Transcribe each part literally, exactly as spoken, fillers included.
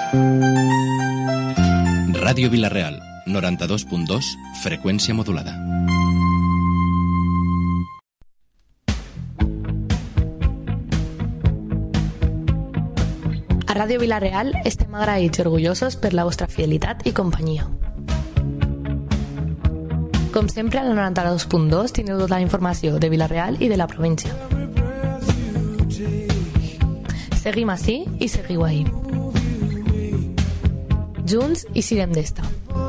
Ràdio Vila-real, noranta-dos punt dos, freqüència modulada. A Ràdio Vila-real estem agraïts i orgullosos per la vostra fidelitat i companyia. Com sempre, al noranta-dos punt dos teniu tota la informació de Vila-real i de la província. Seguim ací i seguiu ahí. Junts i sirem d'esta.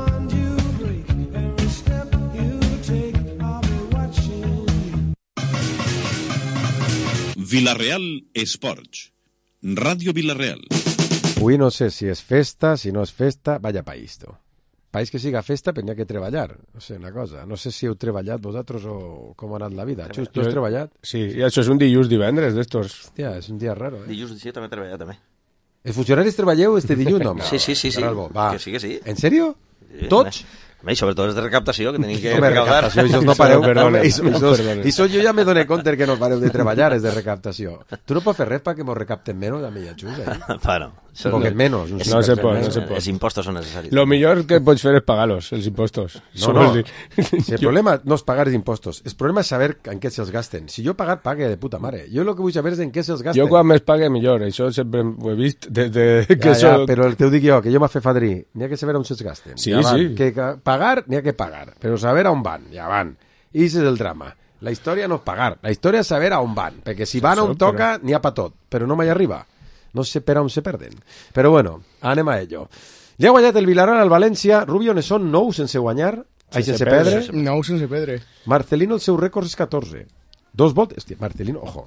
Vila-real Esports. Ràdio Vila-real. Avui no sé si és festa, si no és festa, vaya país, tu. País que siga festa, però n'hi ha que treballar. No sé, una cosa. No sé si heu treballat vosaltres o com ha anat la vida. Xus, tu has treballat? Sí, i això és un dilluns divendres d'estos. Hòstia, és un dia raro, eh? Dilluns, sí, també he treballat, també. Els funcionaris treballeu este dilluns, no? Sí, sí, sí, sí. Va. Que sí, que sí. En sèrio? Sí, Tots? Home, i sobretot els de recaptació, que tenim que Home, recaudar. recaptació, això no pareu. Perdona, Això, perdona. això, això jo ja me doné compte que no pareu de treballar, és de recaptació. Tu no pots fer res perquè mos recapten menys a mi, ja, Xus, eh? Bueno, Un poquet menys. Un No cinc se per cent pot, menys. no se pot. els impostos són necessaris. Lo millor que pots fer és pagar-los, els impostos. No, no. Si el problema no és pagar els impostos, el problema és saber en què se'ls gasten. Si jo pagar, pague de puta mare. Jo el que vull saber és en què se'ls gasten. Jo quan més pague millor, això sempre ho he vist des de que Ja, ja, soc... però el que ho dic jo, que jo m'ha fet fadrí, n'hi ha que saber on se'ls gasten. Sí, ja van. sí. Que, que pagar, n'hi ha que pagar, però saber on van, ja van. I ese és el drama. La història no és pagar, la història és saber on van, perquè si van on toca, n'hi ha pa tot, però no mai arriba. No sé per on se perden. Però bueno, anem a ello. Li ha guanyat el Villarreal al València, Rubio ne són nou sense guanyar, ai, sense perdre. Nou sense perdre. Marcelino, el seu rècord és catorze. Dos voltes. Hòstia, Marcelino, ojo.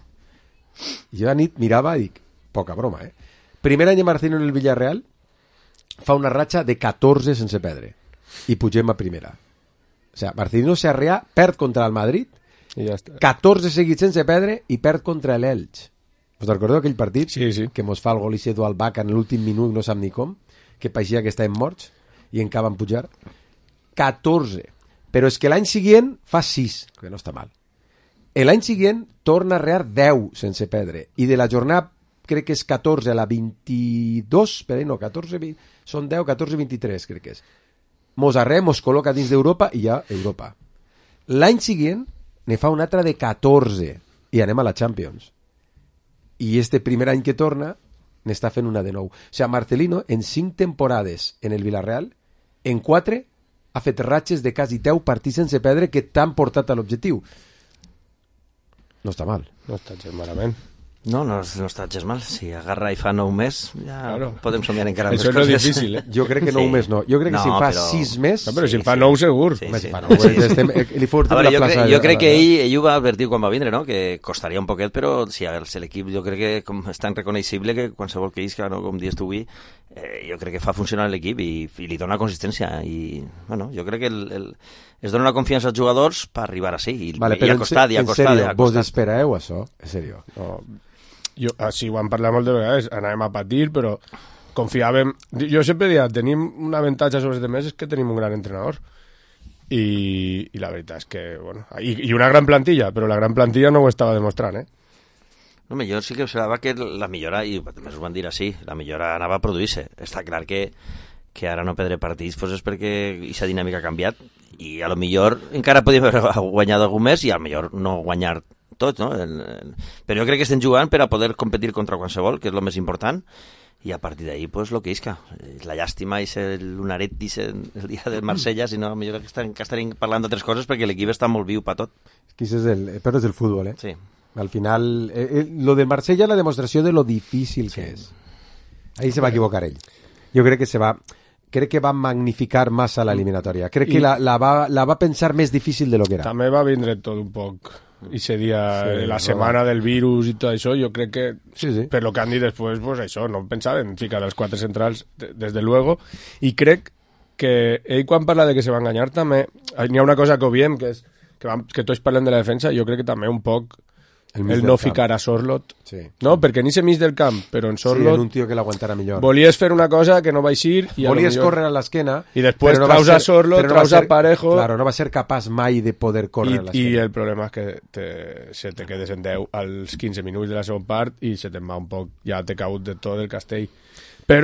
Jo a nit mirava i dic, poca broma, eh? Primer any de Marcelino en el Villarreal, fa una ratxa de catorze sense perdre. I pugem a primera. O sea, Marcelino se arrea, perd contra el Madrid, I ja està. catorze seguits sense perdre i perd contra l'Elx. Us recordeu aquell partit? Sí, sí. Que mos fa el gol Isedo al Baca en l'últim minut, no sap ni com, que pareixia que estàvem morts i encara van pujar. catorze. Però és que l'any següent fa sis, que no està mal. L'any següent torna a arrear deu sense perdre. I de la jornada, crec que és catorze a la vint-i-dos, però no, catorze, vint, són deu, catorze, vint-i-tres, crec que és. Mos arrea, mos col·loca dins d'Europa i ja Europa. L'any següent ne fa un altre de catorze i anem a la Champions. I este primer any que torna n'està fent una de nou. O sigui, Marcelino, en cinc temporades en el Villarreal, en quatre ha fet ratxes de quasi deu partits sense perdre que t'han portat a l'objectiu. No està mal. No està gens malament. No, no, no està gens mal. Si agarra i fa nou més, ja Claro. podem somiar encara Això més és coses. difícil, eh? Jo crec que nou més no. Jo crec que No, si en fa però- sis més... No, però si en fa sí. nou segur. Sí, Home, sí. si fa nou, pues, estem, eh, li fot A veure, la jo, plaça. crec, de- jo crec que ell, ell ho va advertir quan va vindre, no? Que costaria un poquet, però si si l'equip jo crec que com és tan reconeixible que qualsevol que isca, no? Com dius tu avui, eh, jo crec que fa funcionar l'equip i, i li dona consistència. I, bueno, jo crec que el, el, es dona una confiança als jugadors per arribar a sí. I, Vale, i però ha costat, i ha en costat, sèrio, i ha vos costat. espereu això? En sèrio. No, jo, així ho hem parlat moltes vegades, anàvem a patir, però confiàvem... Jo sempre dia, tenim un avantatge sobre els demés, és que tenim un gran entrenador. I, i la veritat és que, bueno... I, I una gran plantilla, però la gran plantilla no ho estava demostrant, eh? No, jo sí que observava que la millora, i també us ho van dir així, la millora anava a produir-se. Està clar que, que ara no perdre partits pues és perquè aquesta dinàmica ha canviat i a lo millor encara podíem haver guanyat algun més i a lo millor no guanyar tot, no? El, el... Però jo crec que estem jugant per a poder competir contra qualsevol, que és el més important, i a partir d'ahí, pues, lo que isca. La llàstima és el lunaret el dia del Marsella, si no, millor que, estan, que estaríem parlant d'altres coses perquè l'equip està molt viu per tot. Que és el, però és el futbol, eh? Sí. Al final, eh, eh, lo del Marsella és la demostració de lo difícil que és. Ahí se va equivocar ell. Jo crec que se va... Crec que va magnificar massa l'eliminatòria. Crec que I- la, la, va, la va pensar més difícil de lo que era. També va vindre tot un poc i seria Sí, sí, la no. setmana del virus i tot això, jo crec que Sí, sí. per lo que han dit després, pues això, no pensaven ficar els quatre centrals de- des de luego, i crec que ell quan parla de que se va enganyar també, n'hi ha una cosa que obviem, que és que, vam, que tots parlen de la defensa, jo crec que també un poc El mig el del no camp. ficar a Sorlot, Sí. no? Perquè ni se mig del camp, però en Sí, Sorlot en un tio que l'aguantara millor. volies fer una cosa que no va eixir i a lo Volies millor- córrer a l'esquena I després però no va traus a ser- Sorlo, però no va traus a ser- Parejo. Claro, no va ser capaç mai de poder córrer a I, I l'esquena. el problema és que te, se te quedes en deu als quinze minuts de la segona part i se te'n va un poc, ja t'he caut de tot el castell. Però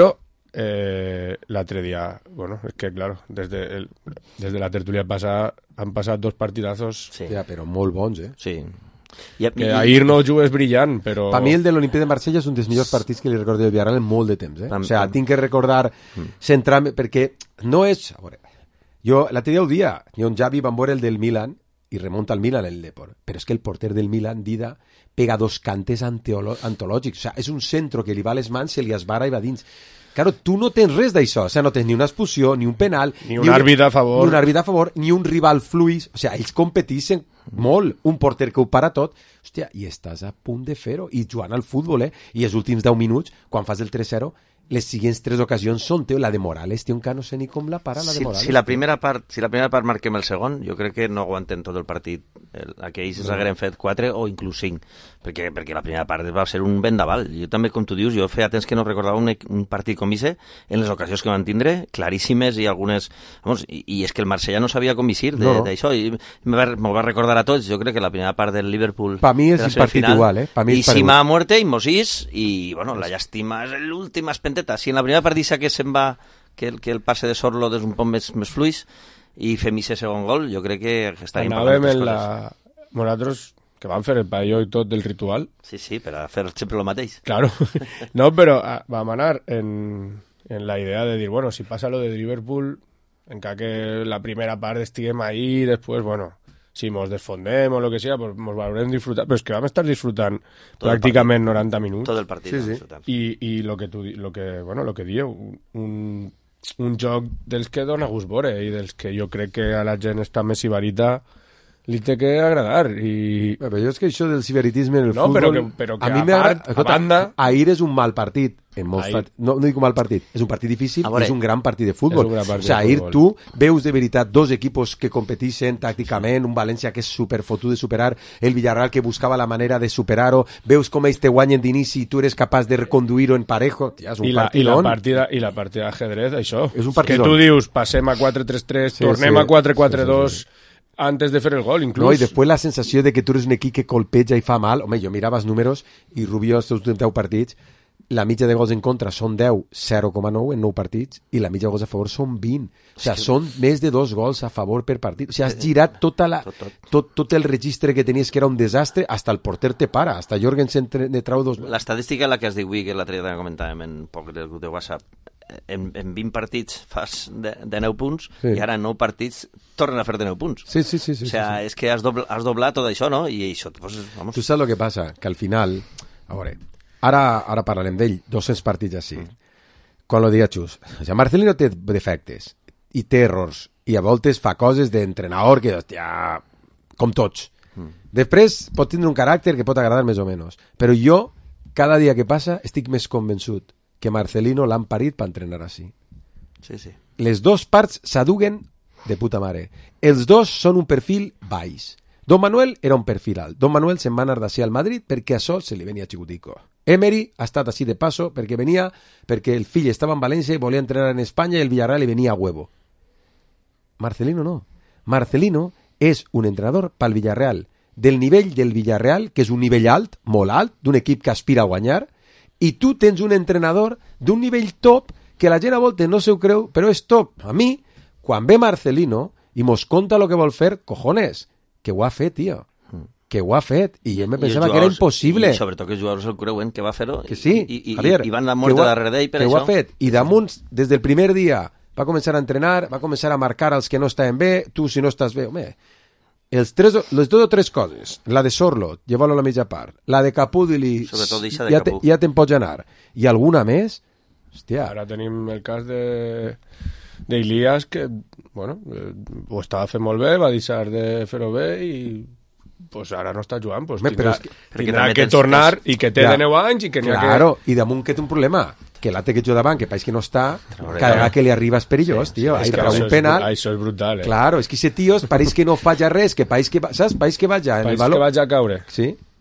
eh, l'altre dia, bueno, és que, claro, des de, el, des de la tertúlia passada han passat dos partidazos Sí, Ja, però molt bons, eh? sí. I, que i- ahir no jugues brillant, però... Per mi el de l'Olimpia de Marsella és un dels millors partits que li recordo del Villarreal en molt de temps, eh? Pam, O sigui, pam. tinc que recordar, centrar-me, perquè no és... A veure, jo l'altre dia ho dia, jo en Javi van veure el del Milan i remunta al Milan el Depor, però és que el porter del Milan, Dida, pega dos cantes anteolo- antològics, o sigui, és un centro que li va a les mans, se li esbara i va dins. Claro, tu no tens res d'això, o sigui, no tens ni una expulsió, ni un penal, Ni un àrbitre a favor. ni un àrbitre a favor, ni un rival fluix, o sigui, ells competeixen molt, un porter que ho para tot, hòstia, i estàs a punt de fer-ho, i jugant al futbol, eh? I els últims deu minuts, quan fas el tres zero, les siguients tres ocasions són, tio, la de Morales, tio, encara no sé ni com la para, la de si, Morales. si la primera part si la primera part marquem el segon, jo crec que no aguanten tot el partit. El, aquells no. s'hagueren fet quatre o inclús cinc, perquè, perquè la primera part va ser un vendaval. Jo també, com tu dius, jo feia temps que no recordava un, un partit com ese en les ocasions que van tindre, claríssimes, i algunes... Vamos, i, i és que el Marsella no sabia com visir No, no. d'això, i m'ho va recordar a tots. Jo crec que la primera part del Liverpool... Pa mi és de la el partit semifinal, igual, eh? Pa mi és I Sima paregut. a muerte, i Mosís, i, bueno, la llàstima és l'última espenteta. Si en la primera partida que se'n va, que el, que el passe de Sorlo és un poc més, més fluix, i fem ese segon gol, jo crec que estaríem Anàvem parlant en de la... coses. Nosaltres, que vam fer el paelló i tot del ritual, Sí, sí, per a fer sempre el mateix. claro. No, però ah, vam anar en, en la idea de dir, bueno, si passa lo de Liverpool, encara que la primera part estiguem ahí, després, bueno, si mos desfondem o lo que sea, pues mos haurem disfrutat. Però és que vam estar disfrutant Tot el pràcticament noranta minuts. Tot el partit. Sí, sí. Total. I, i lo que tu, di- lo que, bueno, lo que dieu, un, un joc dels que dona gust veure i dels que jo crec que a la gent està més sibarita li té que agradar. I Bé, però jo és que això del ciberitisme en el No, futbol... però que- però que a mi a m'agrada... part, a Escolta, banda- ahir és un mal partit. En molts Ahir. part... no, no dic un mal partit, és un partit difícil, A veure, és un gran partit de futbol. és un gran O partit sigui, de ahir futbol. tu veus de veritat dos equipos que competeixen tàcticament, un València que és superfotut de superar, el Villarreal que buscava la manera de superar-ho, veus com ells te guanyen d'inici i tu eres capaç de reconduir-ho en parejo. Tia, és un I la, i la partidón. partida i la partida d'ajedrez, això. És un que partidón. tu dius, passem a quatre tres tres, Sí, tornem sí. a quatre quatre dos Sí, sí, antes de fer el gol, inclús. No, i després la sensació de que tu eres un equip que colpeja i fa mal. Home, jo mirava els números i Rubio els seus deu partits, la mitja de gols en contra són deu, zero coma nou en nou partits, i la mitja de gols a favor són vint. O sigui, són més de dos gols a favor per partit. O sigui, has girat tota la, Tot, tot. tot, tot el registre que tenies, que era un desastre, hasta el porter te para, hasta Jorgensen te, te trau dos... L'estadística la que has dit avui, que l'altre dia també comentàvem en poc del grup de WhatsApp, en, en vint partits fas de, de nou punts, Sí. i ara en nou partits tornen a fer de nou punts. Sí, sí, sí. sí, o sea, sí, sí. és que has, dobl has doblat tot això, no? I això, pues, vamos... Tu saps el que passa? Que al final... A veure, ara, ara parlarem d'ell, dos-cents partits així. Quan lo dia Xus. O sigui, Marcelino té defectes i té errors i a voltes fa coses d'entrenador que, hòstia, com tots. Després pot tindre un caràcter que pot agradar més o menys. Però jo, cada dia que passa, estic més convençut que Marcelino l'han parit per entrenar així. Sí, sí. Les dos parts s'aduguen de puta mare. Els dos són un perfil baix. Don Manuel era un perfil alt. Don Manuel se'n va anar d'ací al Madrid perquè a sol se li venia xicutico. Emery ha estat així de passo perquè venia perquè el fill estava en València i volia entrenar en Espanya i el Villarreal li venia a huevo. Marcelino no. Marcelino és un entrenador pel Villarreal, del nivell del Villarreal, que és un nivell alt, molt alt, d'un equip que aspira a guanyar, i tu tens un entrenador d'un nivell top que la gent a voltes no se ho creu, però és top. A mi, quan ve Marcelino i mos conta el que vol fer, cojones, que ho ha fet, tio. Que ho ha fet. I jo me I pensava els que era jugadors- impossible. I sobretot que els jugadors el creuen que va fer-ho. Que sí, I, i, Javier, i, i van anar que molt ho ha- darrere d'ell per que això. ho ha fet. I damunt, des del primer dia, va començar a entrenar, va començar a marcar els que no estaven bé, tu si no estàs bé, home, els tres, les dues o tres coses, la de Sorlo, llevar-lo a la mitja part, la de Capudili, Sobretot eixa de ja, te, Capú. ja te'n pots anar, i alguna més, hòstia, Ara tenim el cas de d'Ilias que, bueno, eh, ho estava fent molt bé, va deixar de fer-ho bé i pues ara no està jugant, pues Home, però tindrà, és que- perquè tindrà també que tens- tornar tens- i que té Ja. de nou anys i que n'hi ha claro, i damunt que té un problema, que l'altre que jo davant, que pareix que no està, Veure, cada clar. vegada que li arriba és perillós, tio, que... ahí És que trau això un és, penal, això és brutal, eh? claro, és que ese tio pareix que no falla res, que pareix que, va, saps, pareix que va ja en el País valor. que vaig a caure. Sí,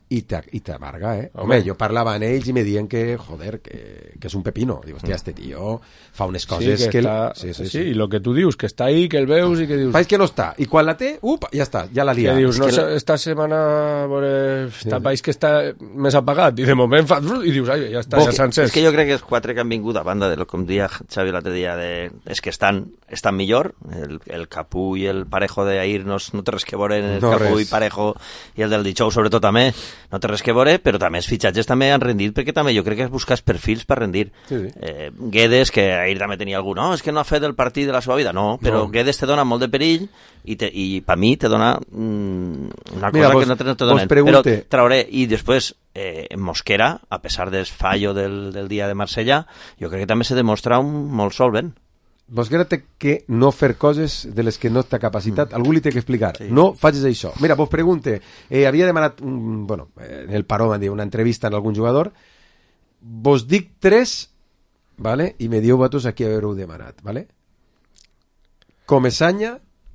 i t'amarga, eh? Home, jo parlava amb ells i me diuen que, joder, que, que és un pepino. Diu, hòstia, este tio fa unes coses sí, que... que... Està... Sí, sí, sí, sí. I el que tu dius, que està ahí, que el veus i que dius... País que no està. I quan la té, up, ja està, ja la lia. Que dius, no, que... esta setmana veure, està el país que està més apagat i de moment fa... I dius, ai, ja està, ja s'ha encès. És que jo crec que els quatre que han vingut a banda de lo com dia Xavi l'altre dia, de... és que estan, estan millor. El, el Capú i el Parejo d'ahir no, no té res que veure, el no Capú res. I Parejo i el del Dijous sobretot també, no té res que veure, però també els fitxatges també han rendit, perquè també jo crec que has buscat perfils per rendir. Sí, sí. Eh, Guedes, que ahir també tenia algú, no, és que no ha fet el partit de la seva vida, no, però no. Guedes te dona molt de perill i, te, i per mi te dona mm, una Mira, cosa vos, que no te, no te donen. Però trauré, i després eh, Mosquera, a pesar del fallo del, del dia de Marsella, jo crec que també se demostra un molt solvent. Mosquera té que no fer coses de les que no està capacitat. Mm. Algú li té que explicar. Sí. No facis això. Mira, vos pregunte, eh, havia demanat, un, bueno, en el Paró m'han dit una entrevista en algun jugador, vos dic tres, vale? I me dieu vosaltres a qui haver-ho demanat, vale? Comesaña,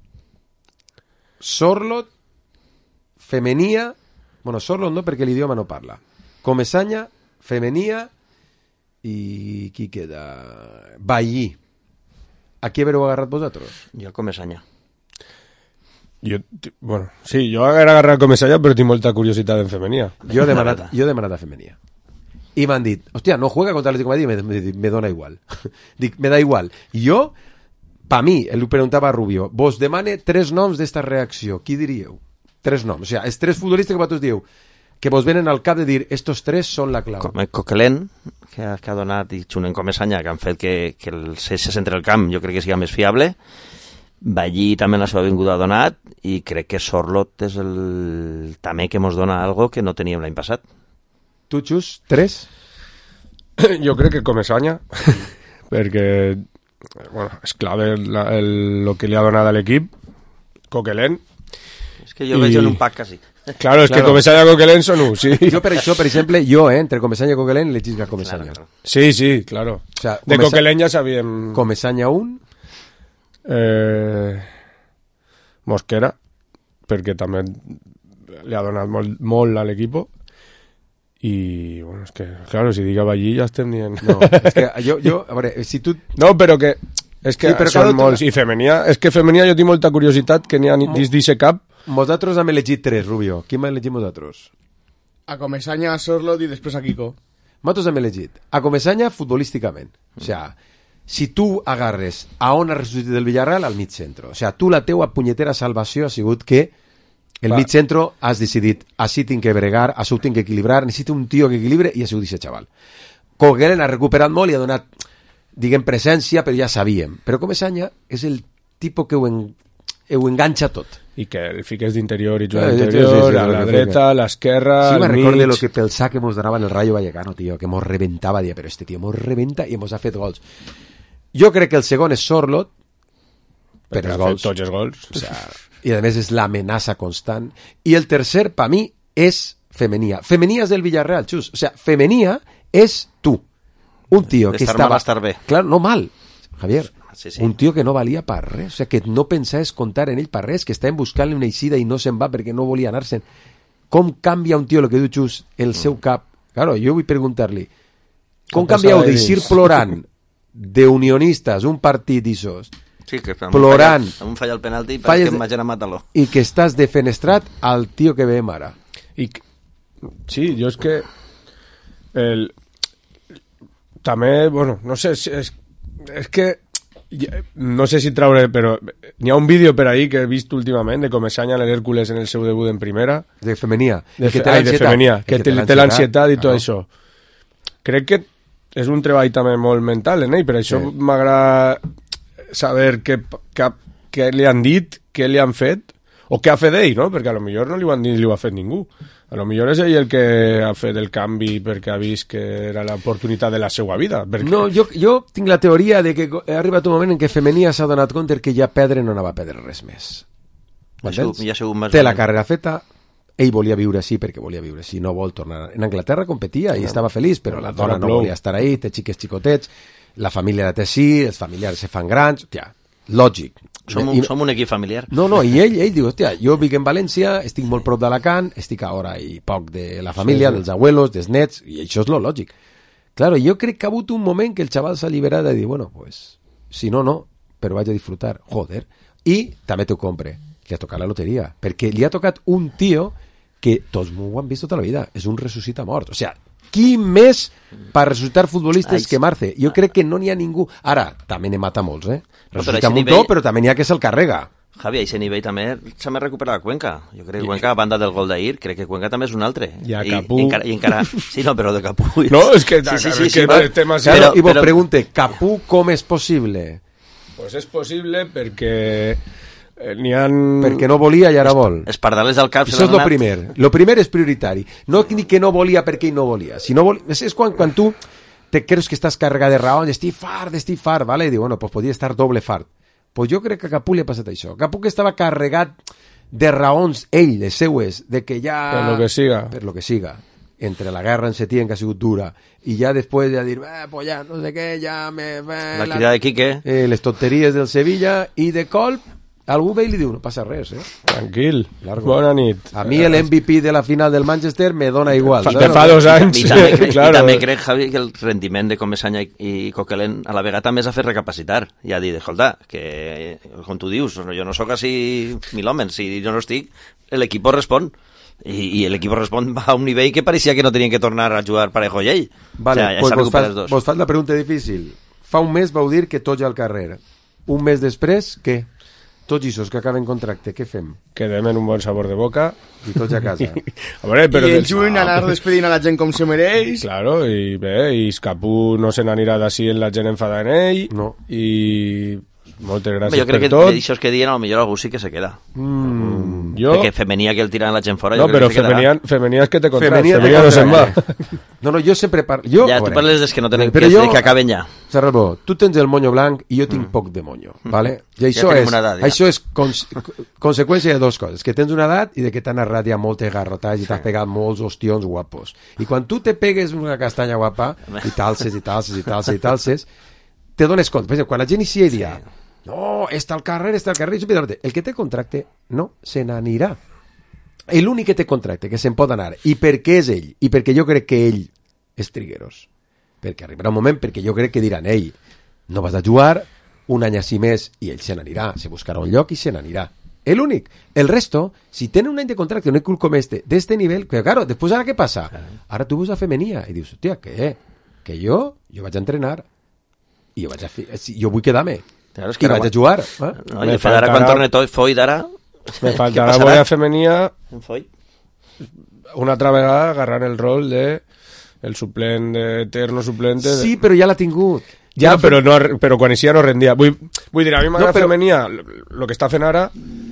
Sorlot, Femenia, bueno, Sorlot no perquè l'idioma no parla. Comesaña, Femenia i qui queda? Ballí. A qui haver-ho agarrat vosaltres? Jo Comesaña. Jo, bueno, sí, jo haguera agarrat Comesaña, però tinc molta curiositat en Femenia. Jo he demanat, jo he demanat a Femenia. I m'han dit, hòstia, no juega contra l'Atlético de Madrid, me, me, me dona igual. Dic, me da igual. Jo, pa mi, el preguntava a Rubio, vos demane tres noms d'esta reacció, qui diríeu? Tres noms, o sigui, els tres futbolistes que vosaltres dieu, que vos venen al cap de dir, estos tres són la clau. Com Coquelin, que ha, que ha donat, i Xunen Comesaña, que han fet que, que el C S entre el camp, jo crec que sigui més fiable. Ballí també la seva vinguda ha donat, i crec que Sorlot és el també que mos dona algo que no teníem l'any passat. Tu, Xus, tres? Jo crec que Comesaña, perquè bueno, és clave la, el, el que li ha donat a l'equip. Coquelin. És que jo I... veig en un pack quasi. Claro, es claro. Que Comesaña y Coquelin son un, sí. Yo, per això, per exemple, jo, eh, entre Comesaña y Coquelin, le chisga Comesaña. Claro, claro. Sí, sí, claro. O sea, de Comesa... Coquelin ya sabíem... Comesaña un. Eh... Mosquera, perquè també li ha donat molt, molt a l'equip. I, bueno, és que, claro, si digava allí ja estem dient... No, és que jo, jo, a veure, si tu... No, però que... És que sí, són molts... I Femenia, és que Femenia jo tinc molta curiositat que n'hi ha dins d'eixe cap. Vosaltres hem elegit tres, Rubio. Qui m'ha elegit vosaltres? A Comesaña, a Sorlot i després a Kiko. Vosaltres hem elegit a Comesaña futbolísticament. Mm. O sea, si tu agarres a on ha ressuscitat el Villarreal, al mig centro. O sea, tu la teua punyetera salvació ha sigut que el Va. mig centro has decidit, així tinc que bregar, així tinc que equilibrar, necessito un tio que equilibre i ha sigut aquest xaval. Coquelin ha recuperat molt i ha donat, diguem, presència, però ja sabíem. Però Comesaña és el tipus que ho, en, ho enganxa tot. I que el fiques d'interior i juga d'interior, sí, sí, sí, a la dreta, a l'esquerra, sí, al mig... Sí, me recorde lo que pel sac que mos donava en el Rayo Vallecano, tío, que mos reventava, dia, però este tío mos reventa i mos ha fet gols. Jo crec que el segon és Sorlot, per els gols. Tots els gols. O sea, i a més és l'amenaça constant. I el tercer, per mi, és Femenia. Femenia és del Villarreal, Xus. O sea, Femenia és tu. Un tio que estava... mal, estar bé. Claro, no mal, Javier. Sí, sí. Un tio que no valia per res, o sea, que no pensaves comptar en ell per res, que estàvem buscant-li una eixida i no se'n va perquè no volia anar-se'n. Com canvia un tio, el que diu Xus, el mm. seu cap? Claro, jo vull preguntar-li, com canvieu d'eixir plorant d'unionistes un partit d'aixòs, sí, que plorant, un falla el penalti i pareix que imagina matar-lo. I que estàs defenestrat al tio que veiem ara. I, sí, jo és que el, també, bueno, no sé, és, és que no sé si traure, però n'hi ha un vídeo per ahí que he vist últimament de Comesaña en l'Hèrcules en el seu debut en primera. De Femenia. De, fe, ai, de Femenia, que, que té l'ansietat i tot ah, no. això. Crec que és un treball també molt mental en ell, per això sí. M'agrada saber què, què, què li han dit, què li han fet, o què ha fet ell, no? Perquè a lo millor no li ho han dit ni li ho ha fet ningú. A lo millor és ell el que ha fet el canvi perquè ha vist que era l'oportunitat de la seva vida. Perquè... No, jo, jo tinc la teoria de que ha arribat un moment en què Femenia s'ha donat compte que ja perdre no anava a perdre res més. M'entens? Ja té la carrera feta, ell volia viure així perquè volia viure així, no vol tornar. En Anglaterra competia i no. estava feliç, però la dona no volia estar ahí, té xiques xicotets, la família la té així, els familiars se fan grans, ja, lògic. Som un, I, som un equip familiar. No, no, i ell, ell diu, hòstia, jo vic en València, estic molt prop d'Alacant, estic a hora i poc de la família, sí, sí. dels abuelos, dels nets, i això és lo lògic. Claro, jo crec que ha hagut un moment que el xaval s'ha alliberat de dir, bueno, pues, si no, no, però vaig a disfrutar. Joder. I també t'ho compre. Li ha tocat la loteria, perquè li ha tocat un tio que tots m'ho han vist tota la vida, és un ressuscita mort. O sigui, qui més per ressuscitar futbolistes Ai, que Marce? Jo crec que no n'hi ha ningú. Ara, també n'he mata molts, eh? Ressuscita no, un nivell... però també n'hi ha que se'l carrega. Javi, a aquest nivell també s'ha més recuperat Cuenca. Jo crec que Cuenca, a banda del gol d'ahir, crec que Cuenca també és un altre. I a Capú. I, encara, i encara... Sí, no, però de Capú... No, és que... Sí, sí, sí, sí, sí, que el tema... Claro, però, I vos però... pregunte, Capú com és possible? Pues és possible perquè... N'hi ha... Perquè no volia i ara vol. Els pardales del cap... Això és el primer. Lo primer és prioritari. No ni que no volia perquè ell no volia. Si no volia... És quan, quan tu te creus que estàs carregat de raons, estic fart, estic fart, vale? I diu, bueno, pues podria estar doble fart. Pues jo crec que a Capú li ha passat això. Capú que estava carregat de raons, ell, les seues, de que ja... Per lo que siga. Per lo que siga. Entre la guerra en Setién, que ha sigut dura, i ja després de dir, eh, pues ja, no sé què, ja me... Eh, la crida de Quique. Eh, les tonteries del Sevilla, i de colp, algú ve i li diu, no passa res, eh? Tranquil, Largo. Bona nit. A mi el M V P de la final del Manchester me dona igual. Fa, fa dos anys. I també, crec, claro. I també crec, Javi, que el rendiment de Comesaña i, i Coquelin a la vegada també s'ha fet recapacitar. I ha dit, escolta, que, com tu dius, jo no sóc així mil homes, si jo no estic, l'equip respon. I, i l'equip respon a un nivell que pareixia que no tenien que tornar a jugar Parejo i ell. Vale, o sea, ja pues vos, fas, dos. vos fas la pregunta difícil. Fa un mes vau dir que tots al carrer. Un mes després, què? Tots aquests que acaben contracte, què fem? Quedem en un bon sabor de boca. I tots a casa. a veure, però I el juny anar despedint a la gent com se mereix. Claro, i bé, i Escapú no se n'anirà d'ací en la gent enfada en ell. No. I moltes gràcies jo crec per que tot. d'això que diuen, potser algú sí que se queda. Mm, jo... Perquè femenia que el tiren la gent fora, no, jo crec però que se femenia, femenia és que te contracte, Femenia, femenia no se'n va. No, no, jo sempre parlo... Jo, ja, bueno, tu parles des que no tenen però que, jo, que acaben ja. Serralbó, tu tens el monyo blanc i jo tinc mm. poc de monyo, vale? I això ja és, edat, ja. això és cons conseqüència de dues coses, que tens una edat i de que t'han narrat ja moltes garrotats i t'has pegat molts ostions guapos. I quan tu te pegues una castanya guapa i talses i talses i talses i talses, te dones compte. Per exemple, quan la gent inicia i dirà no, està al carrer, està al carrer, el que té contracte no se n'anirà. L'únic que té contracte que se'n pot anar, i perquè és ell, i perquè jo crec que ell és trigueros, perquè arribarà un moment perquè jo crec que diran, ell no vas a jugar un any així més i ell se n'anirà, se buscarà un lloc i se n'anirà. És l'únic. El resto, si tenen un any de contracte, un club com este, d'este nivell, que claro, després ara què passa? Ara tu vas a femenia i dius, hòstia, què? Que jo, jo vaig a entrenar i jo vaig a fer, jo vull quedar-me. Claro, es que I vaig a jugar. Eh? No, I farà quan torne tot Foi d'ara... Me faltarà voler a femenia Foi? una altra vegada agarrant el rol de el suplent, eterno suplente de... Sí, però ja l'ha tingut. Ja, però, no, però quan eixia no rendia. Vull, vull dir, a mi m'agrada no, però... femenia el que està fent ara,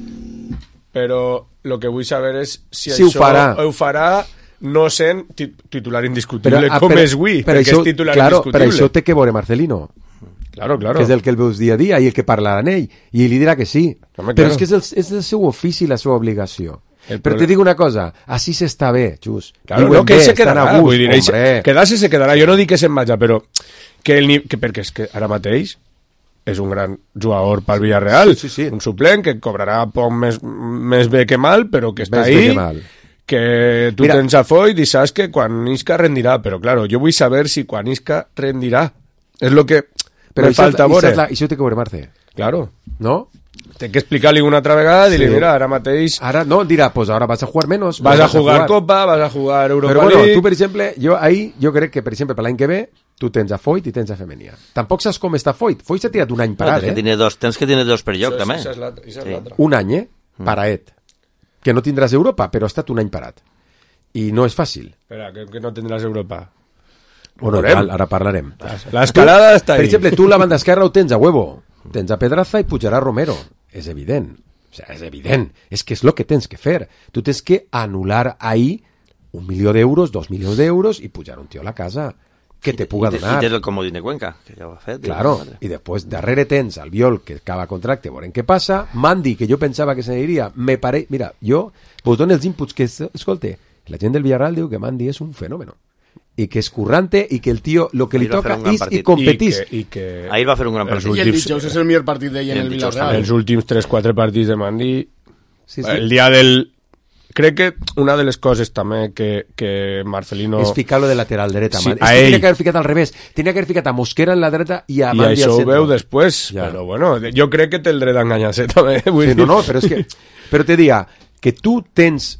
però el que vull saber és si, si això ho farà. ho farà no sent titular indiscutible però, ah, com però, és avui, perquè això, és titular claro, indiscutible. Per això té que veure Marcelino. Claro, claro. Que és el que el veus dia a dia i el que parlarà en ell i ell li dirà que sí. Home, però claro. És que és el, és el seu ofici i la seva obligació. El però problema... te dic una cosa, així s'està bé, Xus. Claro, Diuen no, que bé, se quedarà, a gust, vull dir, hombre. quedar-se se quedarà, jo no dic que se'n vaja, però que el, que perquè és que ara mateix és un gran jugador pel Villarreal, sí, sí, sí. un suplent que cobrarà poc més, més bé que mal, però que està més ahí, que, mal. que tu Mira, tens a Foyt i saps que quan Isca rendirà, però claro, jo vull saber si quan Isca rendirà. És lo que però me falta veure. La, això té que veure Marce. Claro. No? Té que explicar-li una altra vegada i dir, sí. Mira, ara mateix... Ara no, dirà, pues ahora vas a jugar menos. Vas, vas a, jugar a jugar Copa, vas a jugar Europa Però bueno, League... tu, per exemple, jo ahí, jo crec que, per exemple, per l'any que ve, tu tens a Foyt i tens a Femenia. Tampoc saps com està Foyt. Foyt s'ha tirat un any parat, no, eh? Que dos, tens que tenir dos per lloc, això, també. Això és l'altre. Sí. Un any, eh? Paraet. Que no tindràs Europa, però ha estat un any parat. I no és fàcil. Espera, que, que no tindràs Europa. Bueno, val, ara parlarem. L'escalada està ahí. Per exemple, tu la banda esquerra ho tens a Huevo. Tens a Pedraza i pujarà Romero. És evident. O sea, és evident. És que és el que tens que fer. Tu tens que anul·lar ahí un milió d'euros, dos milions d'euros i pujar un tio a la casa que te puga donar. I tens el comodín de Cuenca, que ja ho ha fet. Claro, i després darrere tens el Viol, que acaba contracte, veurem què passa. Mandi, que jo pensava que se n'aniria, me pare... Mira, jo vos dono els inputs que... Escolte, la gent del Villarreal diu que Mandi és un fenomen. i que és currante i que el tio lo que li Ahir va toca fer un gran és i partit. competís. I que, i que Ahir va fer un gran Els partit. I el últims- dijous és el millor partit d'ell I en el el dijous Villarreal. els últims tres quatre partits de Mandy, Sí, sí. el dia del... Crec que una de les coses també que, que Marcelino... És ficar-lo de lateral dreta. Sí, man. És a que ell. tenia que haver ficat al revés. Tenia que haver ficat a Mosquera en la dreta i a I Mandy al això ho centre. veu després, Ja. però bueno, jo crec que té el dret a enganyar-se també. Vull Sí, dir. no, no, però és que... Però te diga que tu tens...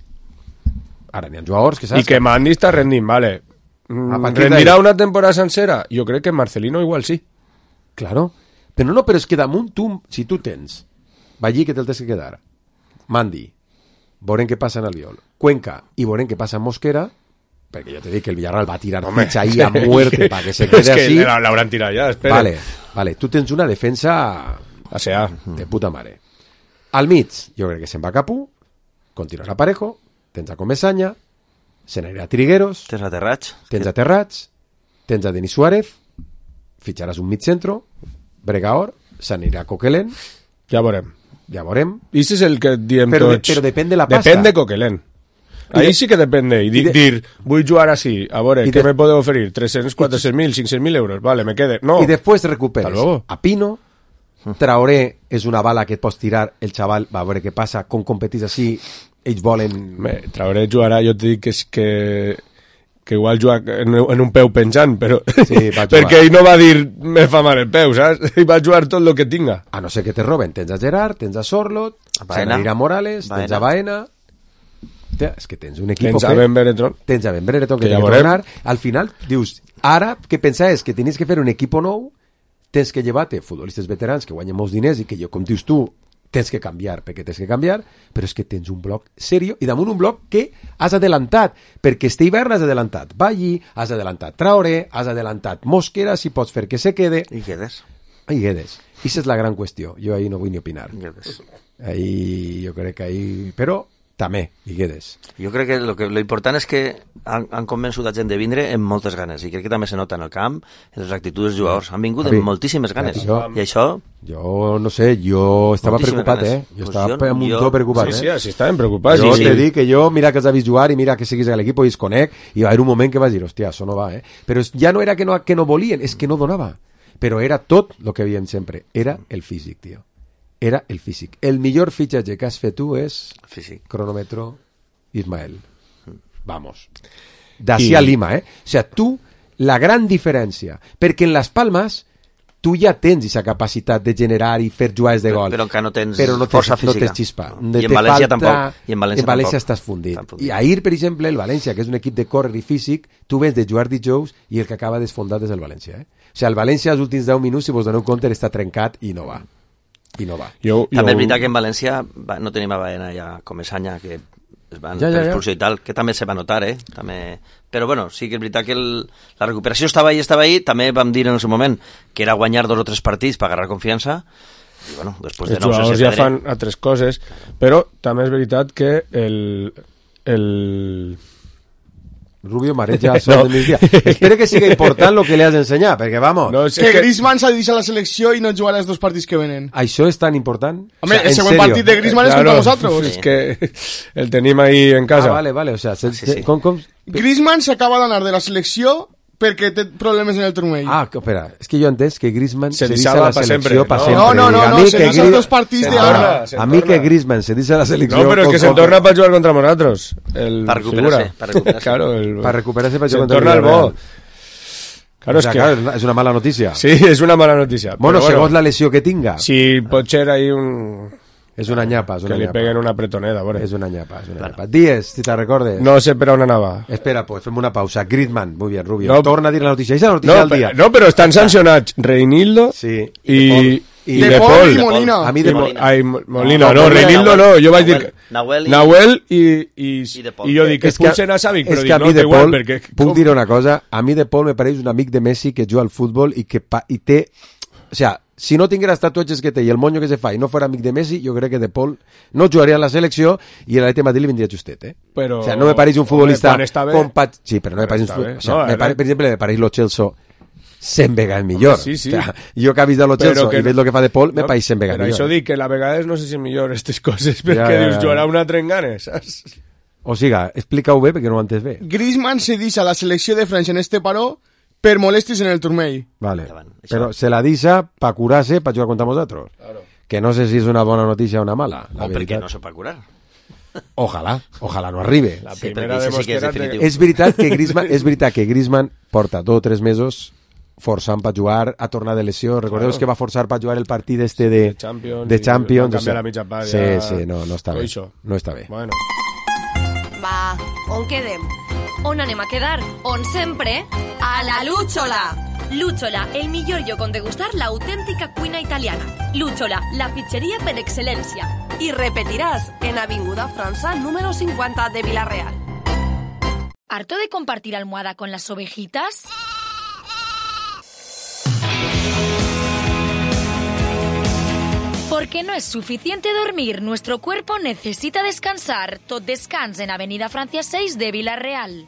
Ara n'hi ha jugadors que saps... I que Mandy està rendint, vale. Mm, A partir Rendirà d'ahí. una temporada sencera? Jo crec que Marcelino igual sí. Claro. Però no, no, però és que damunt tu, si tu tens Vallí, que te'l tens que quedar, Mandy, veurem què passa en Albiol, Cuenca, i veurem què passa en Mosquera, perquè jo te dic que el Villarreal va tirar Home, fitxa ahí a muerte para que se és quede que así. la- l'hauran tirat ja, espera. Vale, vale, tu tens una defensa A sea, de puta mare. Al mig, jo crec que se'n va Capú, continuarà Parejo, tens a Comesaña, se n'anirà a Trigueros, Tens a Terrats. tens a Terrats, tens a Denis Suárez, fitxaràs un mig centro, Bregaor, s'anirà a Coquelin, ja veurem. ja veurem. I si és el que diem Però de- tots. però depèn de la pasta. Depèn de Coquelin. Ahí de- sí que depèn d'ell. i Dir, de- dir, vull jugar així, a veure, i què de- me podeu oferir? tres-cents, quatre-cents mil, cinc-cents mil euros? Vale, me quede. No. I després recuperes Hasta luego. a Pino, Traoré és una bala que et pots tirar, el xaval va a veure què passa, com competís així, ells volen... Me, Traoré jugarà, jo et dic que, és que, que igual juga en, en un peu penjant, però... Sí, va jugar. perquè ell no va dir me fa mal el peu, saps? Ell va jugar tot el que tinga. A no ser que te roben, tens a Gerard, tens a Sorlot, A se Baena. n'anirà Morales, Baena. tens a Baena... Hòstia, és que tens un equip Tens a Ben Beretron. tens a Ben Beretron que, Que que ja ja veurem. tornar. Al final, dius, ara que pensaves que tenies que fer un equip nou, tens que llevar-te futbolistes veterans que guanyen molts diners i que jo, com dius tu, tens que canviar perquè tens que canviar, però és que tens un bloc serio i damunt un bloc que has adelantat, perquè este hivern has adelantat Valli, has adelantat Traoré, has adelantat Mosquera, si pots fer que se quede, I Guedes. i Guedes. I aquesta és la gran qüestió. Jo ahí no vull ni opinar. Guedes. Ahí, jo crec que ahí... Però també, i Guedes. Jo crec que lo, que lo important és que han, han convençut a gent de vindre amb moltes ganes i crec que també se nota en el camp, en les actituds dels jugadors. Han vingut Javi, amb moltíssimes ganes. jo- I això, Jo no sé, jo estava Moltíssimes preocupat, ganes. eh? Jo Pues estava jo- amb un jo- to preocupat, Sí, sí, eh? així estaven preocupats. Jo sí, te sí. dic que jo, mira que els ha vist jugar i mira que seguís a l'equip i es conec i va haver un moment que vas dir, hòstia, això no va, eh? Però és- ja no era que no, que no volien, és que no donava. Però era tot el que havíem sempre. Era el físic, tio. Era el físic. El millor fitxatge que has fet tu és físic. cronòmetro Ismael. Vamos. D'ací I- a Lima, eh? O sea, tu, la gran diferència, perquè en Las Palmas tu ja tens aquesta capacitat de generar i fer jugades de Però- gol. però encara no tens però no tens, força no física. tens xispa. No. Te I en València falta- tampoc. I en València en València tampoc. estàs fundit. Estan fundits. I ahir, per exemple, el València, que és un equip de córrer i físic, tu vens de jugar dijous i el que acaba desfondat és el València. Eh? O sigui, el València, els últims deu minuts, si vos doneu compte, està trencat i no va. I no va. Jo, jo... També és veritat que en València va, no tenim a Baena ja com Esanya, que es van Ja, ja, ja, per ja. expulsió i tal, que també se va notar, eh? També... Però bueno, sí que és veritat que el, la recuperació estava ahí, estava ahí, també vam dir en el seu moment que era guanyar dos o tres partits per agarrar confiança, i bueno, després de Els nou jugadors sense ja pedre... fan altres coses, però també és veritat que el... el... Rubio mareja sol No. de migdia. Espero que siga important lo que li has d'ensenyar, perquè, vamos, No, és Que que... Griezmann s'ha dit a la selecció i no jugarà els dos partits que venen. això és tan important? Home, O sea, el en següent serio. partit de Griezmann és contra nosaltres. És que el tenim ahí en casa. Ah, vale, vale, o sea, se, Sí, se- sí. com, com... Griezmann s'acaba d'anar de la selecció perquè té problemes en el turmell. Ah, que, espera, és que jo he entès que Griezmann Se se deixava deixa la pa selecció sempre, pa no? sempre. No, no, no, Dic, a no, mi se que deixa Gri- dos partits Se de torna, ara. se a mi que torna. Griezmann se deixa la selecció... No, però és com- que se com- torna per jugar contra nosaltres. El Per recuperar-se, figura. per recuperar-se. Claro, el... Per recuperar-se per se jugar contra el torna el bo. Villarreal. Claro, O és sea, que... claro, és una- és una mala notícia. Sí, és una mala notícia. Bueno, però segons la lesió que tinga, Si pot ser ahí un... és una nyapa, és Que una li nyapa. peguen una pretoneda, veure. És una nyapa, és una nyapa. Dies, si te recordes. No sé per on anava. Espera, pues fem una pausa. Griezmann, muy bien, Rubio. No. Torna a dir la notícia. Esa és la notícia No, del però, dia. no, però estan sancionats Reinildo Sí. i, I i De De Paul Paul. i Molina. A mi I de Mo- Molina. Ai, Mo- Molina, No, no, Molina, Reinildo no, jo vaig dir que... Nahuel i- Nahuel i, i, I De Paul. i jo dic que És que- expulsen a Savic, però és dic, que a no, mi té de igual, Paul, perquè... puc com- dir una cosa, a mi de Paul me pareix un amic de Messi que juga al futbol i que pa, i té, o sea, si no tinguera els tatuatges que té i el moño que se fa i no fos amic de Messi, jo crec que de Paul no jugaria a la selecció i a l'Atlètic de Madrid li vindria justet, eh? Però- O sea, no me pareix un Home, futbolista quan està bé- compat... Sí, però no me Quan pareix un està futbolista... bé. O sea, No, me ara- pare, per exemple, me pareix lo Chelsea cent vegades millor. Sí, sí. O sea, jo que he vist de lo Chelsea i veig el que fa de Paul, me no, pareix cent vegades Per millor. això dic que a vegades no sé si és millor aquestes coses, perquè Ja, ja, dius, ja. jugarà un altre en ganes, saps? O siga, explica-ho bé perquè no ho entès bé. Griezmann se deixa la selecció de França en este paró per molestis en el turmell. Vale. Endavant, això. Però se la deixa pa curar-se pa jugar contra nosaltres. Claro. Que no sé si és una bona notícia o una mala. La O perquè veritat. no se pot curar. Ojalà, ojalà no arribe. La Sí, primera perquè de ese sí que és Mosquera... definitiu. te- És veritat que Griezmann, és veritat que Griezmann porta dos o tres mesos forçant per jugar, a tornar de lesió. Recordeu Claro. que va forçar per jugar el partit este de, De Champions, de i Champions. van o sea, canviar la mitja part, sí, ja- sí, no, no està Tot bé. això. No està bé. Bueno, Va, on quedem? On anem a quedar? On sempre? A la Lúchola! Lúchola, el millor lloc on degustar l'autèntica cuina italiana. Lúchola, la pizzeria per excel·lència. I repetiràs en Avinguda França número cincuenta de Vila-real. ¿Harto de compartir almohada con las ovejitas? Porque no es suficiente dormir, nuestro cuerpo necesita descansar. Tot descans en Avenida Francia seis de Vila-real.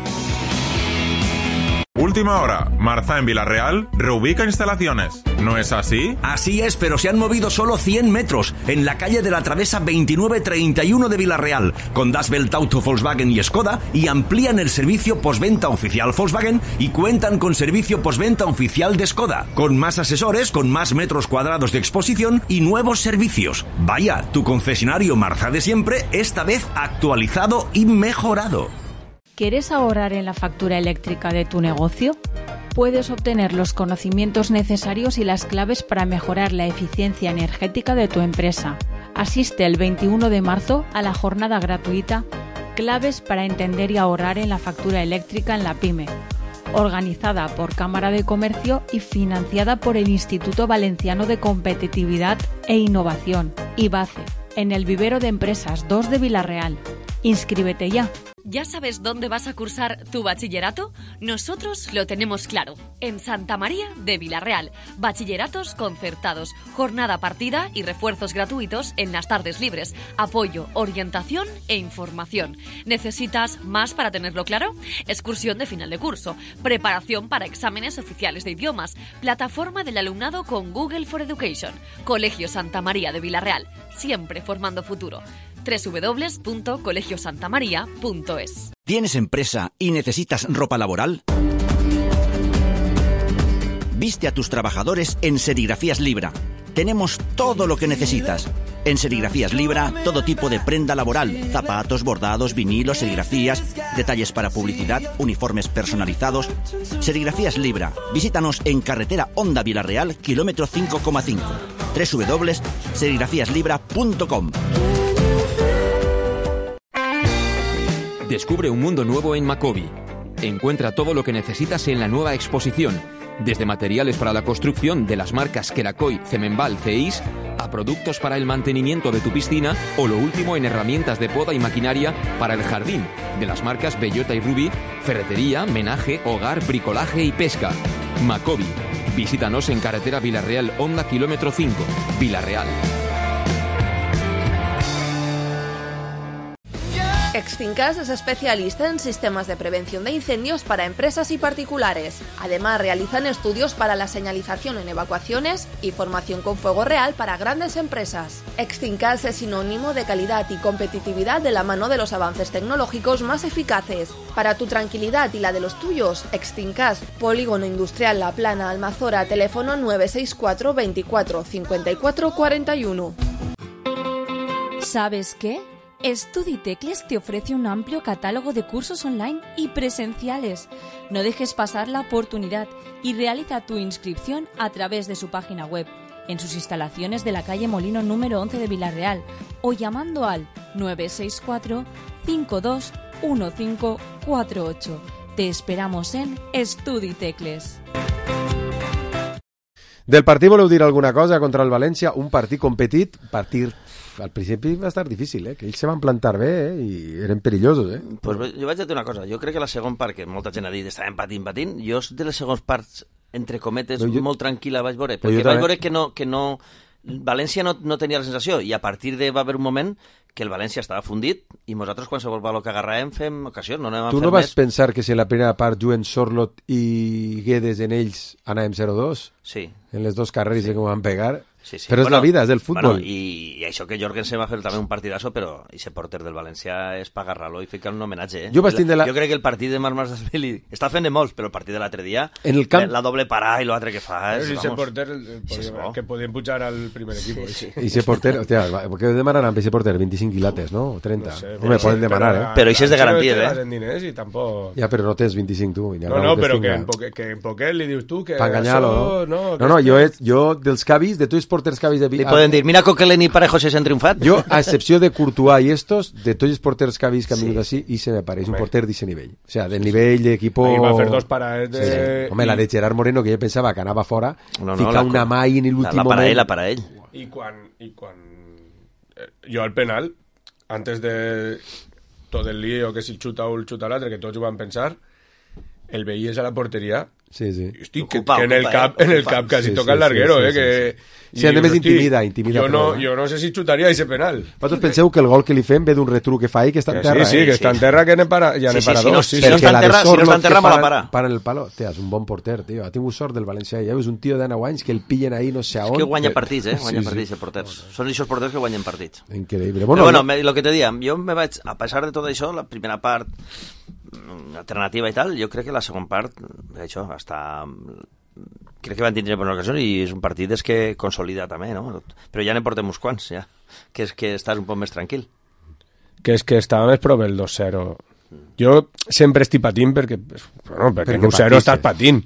Última hora. Marza en Villarreal reubica instalaciones. ¿No es así? Así es, pero se han movido solo cien metros en la calle de la Travesa veintinueve treinta y uno de Villarreal, con Das Welt Auto, Volkswagen y Skoda, y amplían el servicio postventa oficial Volkswagen y cuentan con servicio postventa oficial de Skoda, con más asesores, con más metros cuadrados de exposición y nuevos servicios. Vaya, tu concesionario Marza de siempre, esta vez actualizado y mejorado. ¿Quieres ahorrar en la factura eléctrica de tu negocio? Puedes obtener los conocimientos necesarios y las claves para mejorar la eficiencia energética de tu empresa. Asiste el veintiuno de marzo a la jornada gratuita Claves para entender y ahorrar en la factura eléctrica en la PYME, organizada por Cámara de Comercio y financiada por el Instituto Valenciano de Competitividad e Innovación, IVACE, en el Vivero de Empresas dos de Vila-real. Inscríbete ya. ¿Ya sabes dónde vas a cursar tu bachillerato? Nosotros lo tenemos claro. En Santa María de Vila-real. Bachilleratos concertados, jornada partida y refuerzos gratuitos en las tardes libres. Apoyo, orientación e información. ¿Necesitas más para tenerlo claro? Excursión de final de curso, preparación para exámenes oficiales de idiomas, plataforma del alumnado con Google for Education. Colegio Santa María de Vila-real, siempre formando futuro. doble u doble u doble u punto colegio santa maría punto es. ¿Tienes empresa y necesitas ropa laboral? Viste a tus trabajadores en Serigrafías Libra. Tenemos todo lo que necesitas. En Serigrafías Libra, todo tipo de prenda laboral, zapatos, bordados, vinilos, serigrafías, detalles para publicidad, uniformes personalizados. Serigrafías Libra. Visítanos en carretera Honda Vila-real, kilómetro cinco coma cinco. doble u doble u doble u punto serigrafías libra punto com. Descubre un mundo nuevo en Macobi. Encuentra todo lo que necesitas en la nueva exposición, desde materiales para la construcción de las marcas Kerakoy, Cemenbal, Ceis, a productos para el mantenimiento de tu piscina o lo último en herramientas de poda y maquinaria para el jardín, de las marcas Bellota y Ruby, ferretería, menaje, hogar, bricolaje y pesca. Macobi. Visítanos en carretera Vila-real Honda kilómetro cinco, Vila-real. Extincas es especialista en sistemas de prevención de incendios para empresas y particulares. Además, realizan estudios para la señalización en evacuaciones y formación con fuego real para grandes empresas. Extincas es sinónimo de calidad y competitividad de la mano de los avances tecnológicos más eficaces. Para tu tranquilidad y la de los tuyos, Extincas, Polígono Industrial La Plana, Almazora, teléfono nueve seis cuatro veinticuatro cincuenta y cuatro cuarenta y uno. ¿Sabes qué? StudiTecles te ofrece un amplio catálogo de cursos online y presenciales. No dejes pasar la oportunidad y realiza tu inscripción a través de su página web, en sus instalaciones de la calle Molino número once de Vila-real o llamando al nueve seis cuatro cinco dos uno cinco cuatro ocho. Te esperamos en StudiTecles. Del partit voleu dir alguna cosa contra el València? Un partit competit, partit... Al principi va estar difícil, eh? Que ells se van plantar bé, eh? I eren perillosos, eh? Pues jo vaig dir una cosa. Jo crec que la segona part, que molta gent ha dit estàvem patint, patint, jo de les segones parts, entre cometes, no, jo... molt tranquil·la vaig veure, perquè vaig veure que no... Que no València no, no tenia la sensació, i a partir de va haver un moment que el València estava fundit i nosaltres qualsevol valor que agarràvem fem ocasió, no anem a Tu fer no vas més. pensar que si en la primera part juguen Sorlot i Guedes en ells anàvem zero dos? Sí. En les dos carreres sí. que van pegar. Sí, sí. Però és bueno, la vida, és el futbol. Bueno, i, I això que Jorgensen va fer també un partidazo, però ese porter del València és per agarrar-lo i ficar un homenatge. Eh? Jo vaig tindre la... Jo crec que el partit de Marc Masdasvili està fent de molts, però el partit de l'altre dia, en el camp... la, la doble parada i l'altre que fa... És, ese vamos, porter el, el, sí, podía, que podien pujar al primer equipo. Sí, sí. I ese porter, hòstia, què demanaran per ese porter? veinticinc quilates, no? O trenta? No sé, no me poden demanar, però, eh? Però això és de garantia, eh? En diners i tampoc... Ja, però no tens veinticinc tu. No, no, però que en, poquet, que en poquet li dius tu que... Per enganyar-lo, no? No, no, no jo, és, jo dels cavis, de tots els porters cavis de... Li poden dir, mira Coquelin i Parejo se s'han triomfat. Jo, a excepció de Courtois i estos, de tots els porters cavis que han vingut Sí. així, i se me pareix un porter d'aquest nivell. O sea, del nivell d'equipo... Ahí va a fer dos parades de... Sí, sí. Home, la de Gerard Moreno, que jo pensava que anava fora, no, no, fica la, una mà i en l'últim la, la moment... para ell, la para ell. I quan... I quan eh, jo al penal, antes de tot el lío, que si el xuta un, el xuta l'altre, que tots ho van pensar, el veies a la porteria. Sí, sí. Hosti, que, Ocupa, que en el ocupa, cap, eh? en el Ocupa. cap quasi Sí, toca sí, el larguero, sí, sí, eh, que... sí, sí. Sí, a més intimida, intimida Jo no, prou, eh? jo no sé si xutaria ese penal. Vosaltres penseu que el gol que li fem ve d'un retruc que fa ahí, que està en Que terra, sí, sí, eh? que està en terra, que ne para, ja Sí, ne sí, para sí, no, dos. si Sí, no sí. està en terra, si no està en terra, me la para. Para el palo. Tia, és un bon porter, tio. Ha tingut sort del València. Ja veus un tio de nou anys que el pillen ahí no sé a És on. que guanya partits, eh? Guanya Sí, sí. partits, els porters. Són aquests porters que guanyen partits. Increïble. Bueno, Bueno, però bueno, me, lo que te diga, jo me vaig, a pesar de tot això, la primera part mm, alternativa i tal, jo crec que la segona part, això, està... Crec que van tindre bona ocasió i és un partit des que consolida també, no? Però ja ne portem uns quants, ja. Que és que estàs un poc més tranquil. Que és que estava més prop el dos zero. Jo sempre estic patint perquè, bueno, perquè, Perquè en un zero patiste. estàs patint,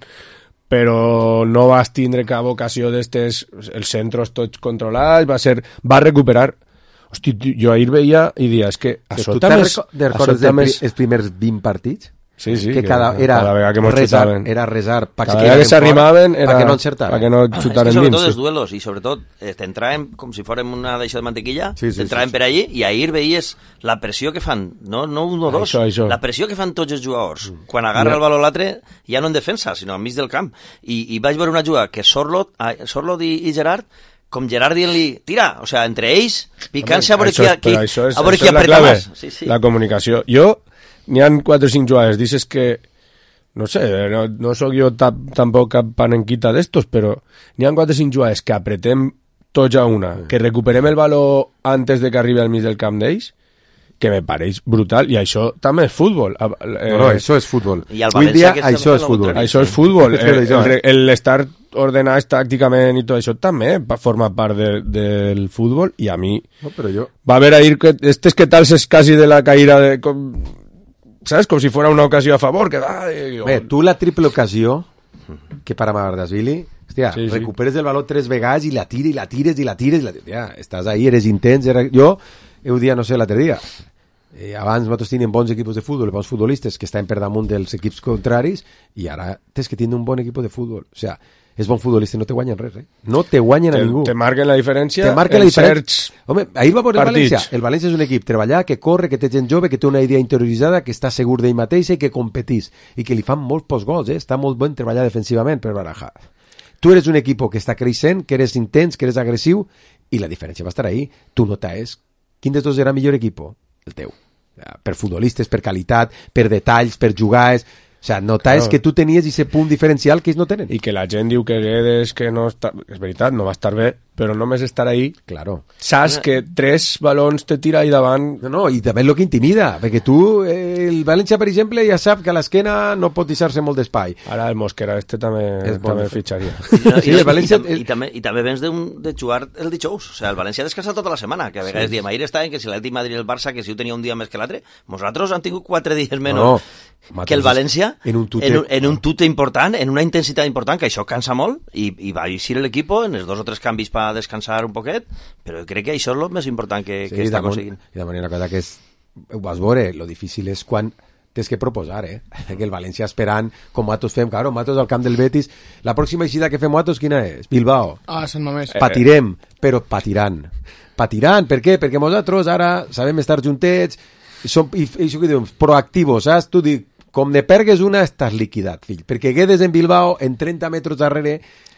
però no vas tindre cap ocasió d'estes, els centros tots controlats, va ser, va recuperar. Hosti, jo ahir veia i dia, és que a tu sota te'n més... reco- de a recordes sota dels més... pri- els primers vint partits? Sí, sí, que que cada, era cada vegada que mos resar, xutaven. era resar pa Cada vegada que s'arrimaven era... para que no encertaren. Pa que no És que xutaren sobretot dins. els Sí. duelos i sobretot eh, t'entraven com si fórem una d'això de mantequilla, Sí, sí, t'entraven sí, sí. per allí i ahir veies la pressió que fan, no, no un o dos, Això, això. la pressió que fan tots els jugadors. Quan agarra el valor l'altre, ja no en defensa, sinó enmig del camp. I, i vaig veure una jugada que Sorlot, ah, Sorlot i, i Gerard, com Gerard dient-li, tira, o sea, entre ells, picant-se a veure qui, Això és- qui, però això és- a veure això qui és la apreta clave, més. Sí, sí. La comunicació. Jo, n'hi ha quatre o cinc jugades, dices que no sé, no, no sóc jo ta, tampoc cap panenquita d'estos, però n'hi ha quatre o cinc jugades que apretem tots a una, que recuperem el valor antes de que arribi al mig del camp d'ells, que me pareix brutal, i això també és futbol. Eh, No, no, això és futbol. I el Avui València dia que això sembla és lo futbol. contrari. Això és futbol. És això, El- eh? el- L'estar ordenats tàcticament i tot això també va formar part de, del futbol, i a mi No, però jo... va haver ahir que estes que tals és quasi de la caïda de... Com, ¿sabes? Com si fuera una ocasió a favor. Que, ay, Bé, tu la triple ocasió que para Mardasvili, hòstia, Sí, sí. recuperes el valor tres vegades i la tires, i la tires, i la tires, i la tires. Ja, estàs ahí, eres intens. Era... Jo, heu dia, no sé, l'altre dia, eh, abans nosaltres teníem bons equipos de futbol, bons futbolistes que estaven per damunt dels equips contraris, i ara tens que tindre un bon equip de futbol. O sea, és bon futbolista, no te guanyen res, eh? No te guanyen a te, ningú. te marquen la diferència Te marca la en diferència. certs Home, ahir va veure el partits. València. El València és un equip treballar, que corre, que té gent jove, que té una idea interioritzada, que està segur d'ell mateix i que competís. I que li fan molts postgols, eh? Està molt ben treballar defensivament per Baraja. Tu eres un equip que està creixent, que eres intens, que eres agressiu, i la diferència va estar ahí. Tu notes quin dels dos era millor equip? El teu. Per futbolistes, per qualitat, per detalls, per jugades... O sea, notaves Claro. que tu tenies ese punt diferencial que ells no tenen. I que la gent diu que Guedes que no està... És veritat, no va estar bé, però només estar ahí... Claro. Saps que tres balons te tira ahí davant... No, no, i també és el que intimida, perquè tu, eh, el València, per exemple, ja sap que a l'esquena no pot deixar-se molt d'espai. Ara el Mosquera este també, És bon també de fer. fitxaria. I, no, Sí, i, el València- i, i, també, i també vens de, un, de jugar el dijous, o sea, el València ha descansat tota la setmana, que a vegades sí. diem, ahir estaven que si l'Atlètic Madrid i el Barça, que si ho tenia un dia més que l'altre, nosaltres han tingut quatre dies menys No, no. que el València, En un tute. en, un, en un tute important, en una intensitat important, que això cansa molt, i, i va eixir l'equip en els dos o tres canvis per descansar un poquet, però jo crec que això és el més important que, Sí, que està damunt- aconseguint. I de manera cosa que és, ho vas veure, lo difícil és quan tens que proposar, eh? Que el València esperant, com nosaltres fem, claro, nosaltres al camp del Betis, la pròxima eixida que fem nosaltres, quina és? Bilbao. Ah, Sant Mamés. Patirem, però patiran. Patiran, per què? Perquè nosaltres ara sabem estar juntets, i som, i, i això que diuen, proactivos, saps? Tu dic, com ne pergues una, estàs liquidat, fill. Perquè Guedes en Bilbao, en trenta metres darrere,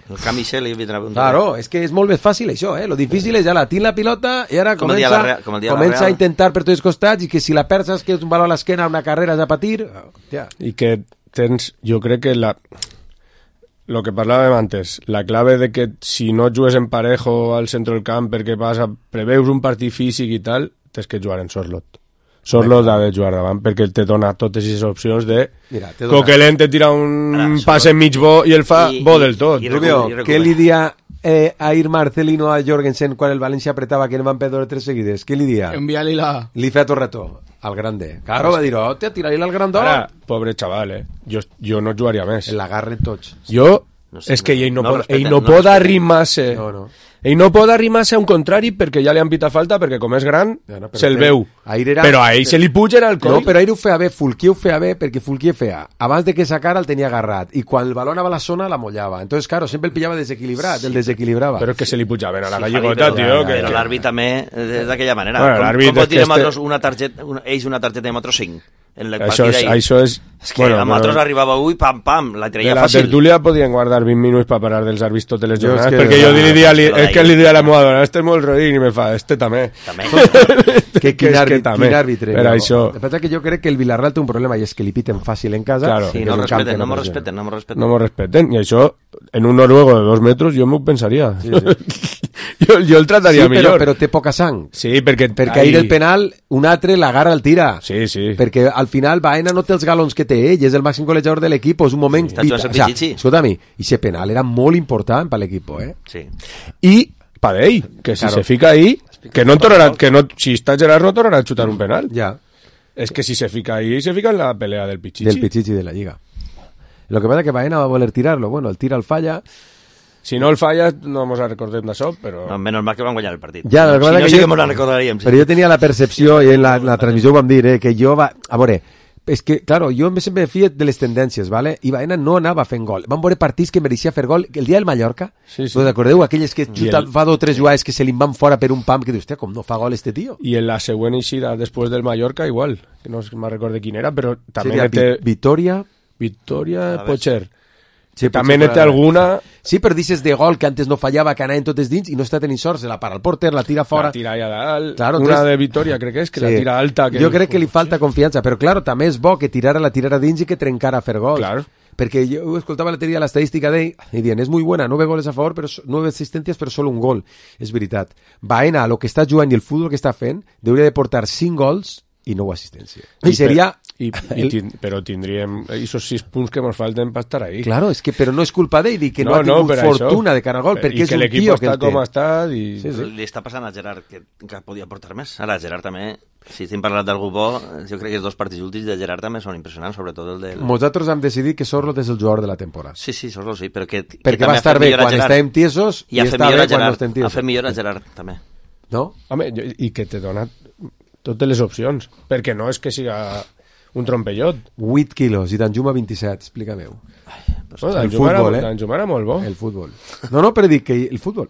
El Camisel i vindrà... Claro, és que és molt més fàcil això, eh? Lo difícil és ara, tinc la pilota i ara com comença, Real, com comença a intentar per tots els costats i que si la perds que és un valor a l'esquena una carrera és a patir... Hòstia. I que tens, jo crec que la... Lo que parlàvem antes, la clave de que si no jugues en parejo al centre del camp perquè vas a preveus un partit físic i tal, tens que jugar en Sorlot. Sorlot ha de jugar davant perquè te dona totes aquestes opcions de Mira, te dona... Coquelin te tira un Ara, passe mig bo i el fa I, bo del tot. I, i Rubio, què li dia eh, a ir Marcelino a Jorgensen quan el València apretava que no van perdre tres seguides? Què li dia? Envia-li la... Li fa Torretó, al grande. Claro, va dir, hòstia, tira-li al grandó. Ara, pobre xaval, eh? Jo, jo no jugaria més. L'agarren tots. Jo, no sé, és que ell no, no, pot, ell no, no pot arrimar-se. No, no. Ell no pot arrimar-se a un contrari perquè ja li han pitat falta, perquè com és gran, ja no, se'l veu. Era... Però a ell se li pugen al coll. No, però ahir ho feia bé, Fulquier ho feia bé, perquè Fulquier feia, abans de que sacara el tenia agarrat, i quan el baló anava a la zona la mollava. Entonces, claro, sempre el pillava desequilibrat, sí, el desequilibrava. Però és que se li pujaven a la sí, gallegota, Javi, tio. Però, que, però que... l'àrbit també d'aquella manera. Bueno, com, com pot dir este... nosaltres una targeta, una, ells una targeta de nosaltres cinc? En la això és, això és... És que bueno, a nosaltres però... arribava avui, pam, pam, la treia fàcil. De la fàcil. tertúlia podien guardar vint minuts per parar dels àrbits totes les jornades, que perquè jo li dia, li, és que li dia a la moda, este és molt rodín, i me fa, este també. També. que quin, àrbit, que quin àrbitre. Però això... El que passa que jo crec que el Villarreal té un problema, i és que li piten fàcil en casa. Claro. Sí, no respeten, no m'ho respeten, no m'ho respeten. No m'ho respeten, i això, en un noruego de dos metres, jo m'ho pensaria. Sí, sí. jo, jo el trataria sí, però, millor. Però té poca sang. Sí, perquè... Perquè ahir el penal, un altre l'agarra el tira. Sí, sí. Perquè al final Baena no té els galons que té ell, és el màxim golejador de l'equip, és un moment... Sí, o sea, escolta-me, i ese penal era molt important per l'equip, eh? Sí. I per ell, que si claro. se fica ahí, que no tornarà, que no, si està Gerard no tornarà a xutar un penal. Ja. És que si se fica ahí, se fica en la pelea del Pichichi. Del Pichichi de la Lliga. Lo que pasa es que Baena va a voler tirarlo, bueno, el tira el falla... Si no el falla, no ens recordem d'això, però... No, menys mal que van guanyar el partit. Ja, no, si no, que sí jo... que ens recordaríem. Sí. Però jo tenia la percepció, i en la, la transmissió ho vam dir, eh, que jo va... A veure, és que, claro, jo sempre fia de les tendències, ¿vale? I Baena no anava fent gol. Van veure partits que mereixia fer gol. El dia del Mallorca, sí, sí. ¿us acordeu? Aquelles que xuta, el... fa dos o tres jugades que se li van fora per un pam, que dius, hòstia, com no fa gol este tío? I en la següent eixida, després del Mallorca, igual. Que no me'n recordo quin era, però també Seria té... Vitòria... Vitòria Potser. Sí, també n'hi té alguna... Sí, però dices de gol que antes no fallava, que anaven totes dins i no està tenint sort, se la para el porter, la tira fora... La tira allà dalt, claro, una entonces... de Vitòria crec que és, que sí. La tira alta... Que... Jo crec que li falta confiança, però claro, també és bo que tirara la tirara dins i que trencara a fer gols. Claro. Perquè jo escoltava l'altre dia l'estadística d'ell i dient, és molt bona, nueve goles a favor, però nueve assistències, però solo un gol. És veritat. Baena, el que està jugant i el futbol que està fent, hauria de portar cinc gols i nou assistències. I, I seria... I, i el... tin, però tindríem aquests sis punts que ens falten per estar ahí. Claro, és que però no és culpa d'ell i que no, no ha tingut no, fortuna això. De cara al gol, perquè I és que un tio que està el té. Com està i... Sí, sí. Li està passant a Gerard que, que podia portar més. Ara, Gerard també, si estem parlant d'algú bo, jo crec que els dos partits últims de Gerard també són impressionants, sobretot el del... Nosaltres hem decidit que Sorlot és el jugador de la temporada. Sí, sí, Sorlot sí, però que... Perquè que va estar bé quan estàvem tiesos i, i està bé quan no estem tiesos. Ha fet millor a Gerard, també. No? Home, i que te dona totes les opcions, perquè no és que siga... un trompellot. vuit quilos i Danjuma vint-i-set, explica-meu. No, el futbol, eh? Danjuma era molt bo. El futbol. No, no, però dic que el futbol.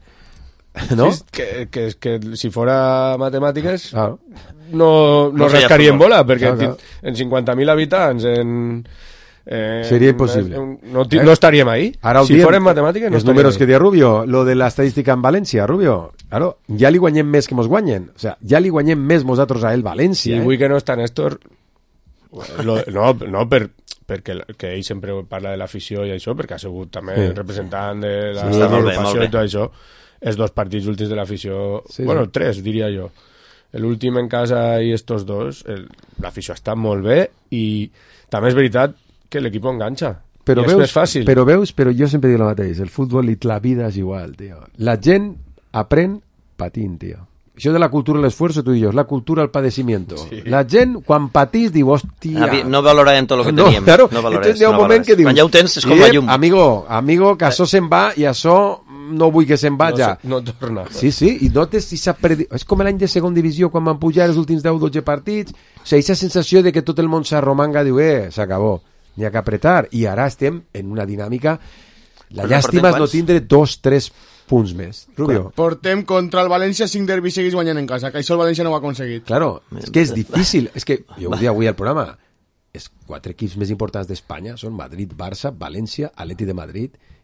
No? Sí, que, que, que si fora matemàtiques ah. no, no, no rascaríem bola, perquè ah, clar. En cinquanta mil habitants, en... Eh, seria impossible. No, no, no estaríem ahí. Ara si fórem matemàtiques, no els números que dia Rubio, lo de l'estadística en València, Rubio, claro, ja li guanyem més que mos guanyen. O sea, ja li guanyem més nosaltres a ell València. Si eh? vull que no està Néstor... Lo, no, no per, perquè que ell sempre parla de l'afició i això, perquè ha sigut també sí. representant de la sí, agrupació i tot això. Els dos partits últims de l'afició, sí, bueno, sí. tres, diria jo. L'últim en casa i estos dos, l'afició està molt bé i també és veritat que l'equip enganxa. Però I veus, és més fàcil. Però veus, però jo sempre dic el mateix, el futbol i la vida és igual, tio. La gent aprèn patint, tio. Això de la cultura del esfuerzo, tu i jo, és la cultura del padecimiento. Sí. La gent, quan patís, diu, hòstia... No valorarem tot el que no, teníem. Claro, no valores, entonces hi ha un no moment valores. que dius... Quan ja ho tens, és com la llum. Amigo, amigo, que això se'n va i això no vull que se'n vaja. No, no torna. Sí, sí, i notes si s'ha perdut... És com l'any de segon divisió, quan van pujar els últims deu dotze partits, o sigui, aquesta sensació de que tot el món s'arromanga, diu, eh, s'acabó, n'hi ha que apretar. I ara estem en una dinàmica... La Però llàstima és no tindre dos, tres punts més. Rubio. Portem contra el València cinc derbis seguits guanyant en casa, que això el València no ho ha aconseguit. Claro, és que és difícil. És que, jo ho dic avui al programa, els quatre equips més importants d'Espanya són Madrid, Barça, València, Atleti de Madrid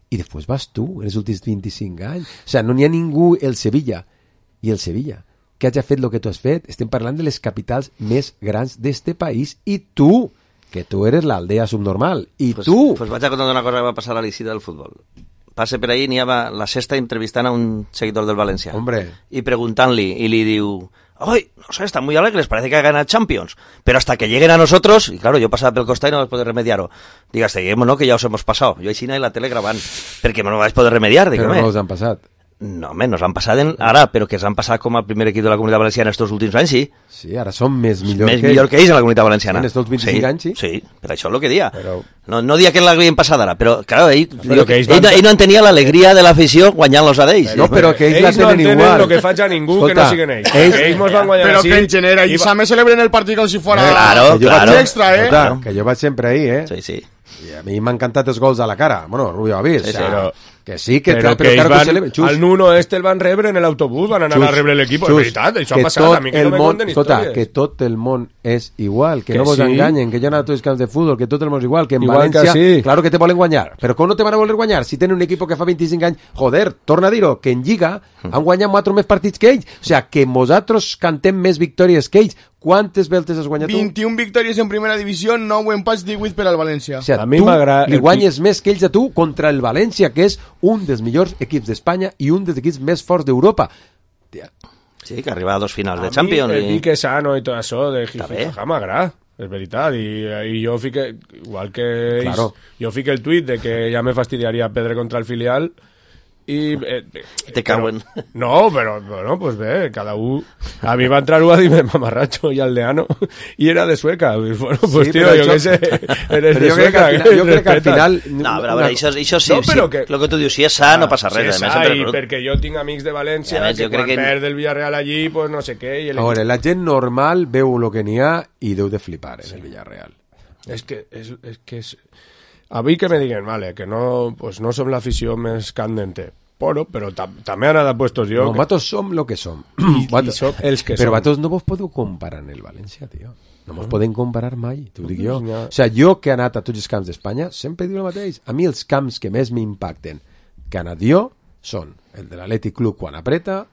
i després vas tu, en els últims vint-i-cinc anys. O sigui, no n'hi ha ningú, el Sevilla, i el Sevilla, que hagi fet el que tu has fet. Estem parlant de les capitals més grans d'este país, i tu, que tu eres l'aldea subnormal, i pues, tu... Pues vaig a contar una cosa que va passar a l'Icida del futbol. Passe per ahí, n'hi ha la Sexta entrevistant a un seguidor del València. Hombre. Y preguntant-li, y li diu... Ay, no sé, están muy alegres, parece que ha ganado Champions, pero hasta que lleguen a nosotros, y claro, yo pasaba pel costat y no vas poder remediar-ho. Digas, lleguemos, no, que ya os hemos pasado. Yo així en la tele grabant, perquè no vais poder remediar. Dic, Però home, no us han passat. No, home, nos han passat en, ara, però que s'han passat com a primer equip de la Comunitat Valenciana estos últims anys, sí. Sí, ara som més millor més que millor que ells en la Comunitat Valenciana. En estos vint-i-cinc sí, anys, sí. Sí, per això és el que dia. Però... No, no dia que l'havien passat ara, però, claro, ell, Però que ells ell, van... ell no entenia l'alegria de l'afició guanyant-los a d'ells. No, però que ells, ells la no tenen entenen igual. el que faig a ningú. Escolta, que no siguen ells. ells... Que ells mos van guanyar Però així. que en general, i també celebren el partit com si fuera Eh, claro, que claro. vaig extra, eh? Escolta, que jo vaig sempre ahí, eh? Sí, sí. I a mi m'han encantat els gols a la cara. Bueno, Rubio ha vist. Sí, sí, però... però- Que sí, que, Però però, que ells claro que van, celebren. Xus, al Nuno este el van rebre en l'autobús, van anar Xus, a rebre l'equip, és Xus, veritat, això que ha passat, tot a mi que el no me món, conten escolta, històries. que tot el món és igual, que, Que no vos sí. enganyen, que ja no a tots els camps de futbol, que tot el món és igual, que en Igual que València, sí. claro que te volen guanyar, però com no te van a voler guanyar? Si tenen un equip que fa vint-i-cinc anys, joder, torna a dir-ho, que en Lliga han guanyat quatre més partits que ells, o sigui, que nosaltres cantem més victòries que ells. Quantes veltes has guanyat tu? vint-i-una victòries en primera divisió, nou empats, divuit per al València. O sigui, A mi tu m'agrada li el- guanyes més que ells a tu contra el València, que és un dels millors equips d'Espanya i un dels equips més forts d'Europa. Tia, Sí, que arriba a dos finals de A Champions. mi el i... Quique Sano i tot això de Està bé. Jijijaja m'agrada, és veritat, i, i jo fique, igual que ells, Claro. jo fique el tuit de que ja me fastidiaria perdre contra el filial i... Eh, Te cauen. Però, no, però, bueno, pues bé, cada un... A mi va entrar un a dir-me mamarracho i aldeano, i era de Sueca. Bueno, pues Sí, tío, però jo això- què sé, eres però de jo crec que Sueca. al final, jo crec que al respeta. final No, però a veure, això, això sí, No, sí, però que- el que tu dius, si és sa, no passa res. Sí, a més, ah, entre i brut. perquè jo tinc amics de València I a més, que jo crec quan que- perd el Villarreal allí, pues no sé què... I a veure, la gent normal veu el que n'hi ha i deu de flipar en el Villarreal. És que és, és que és... A mi que me diguen, vale, que no, pues no som l'afició més candente, però, però tam també han anat puestos jo. No, que... vatos som lo que som. I, Vatos- i som els que Però som. vatos no vos podeu comparar en el València, tio. No mos poden comparar mai, t'ho dic jo. Pues ja. O sigui, jo que he anat a tots els camps d'Espanya, sempre dic el mateix. A mi els camps que més m'impacten que he anat jo són el de l'Atlètic Club quan apreta,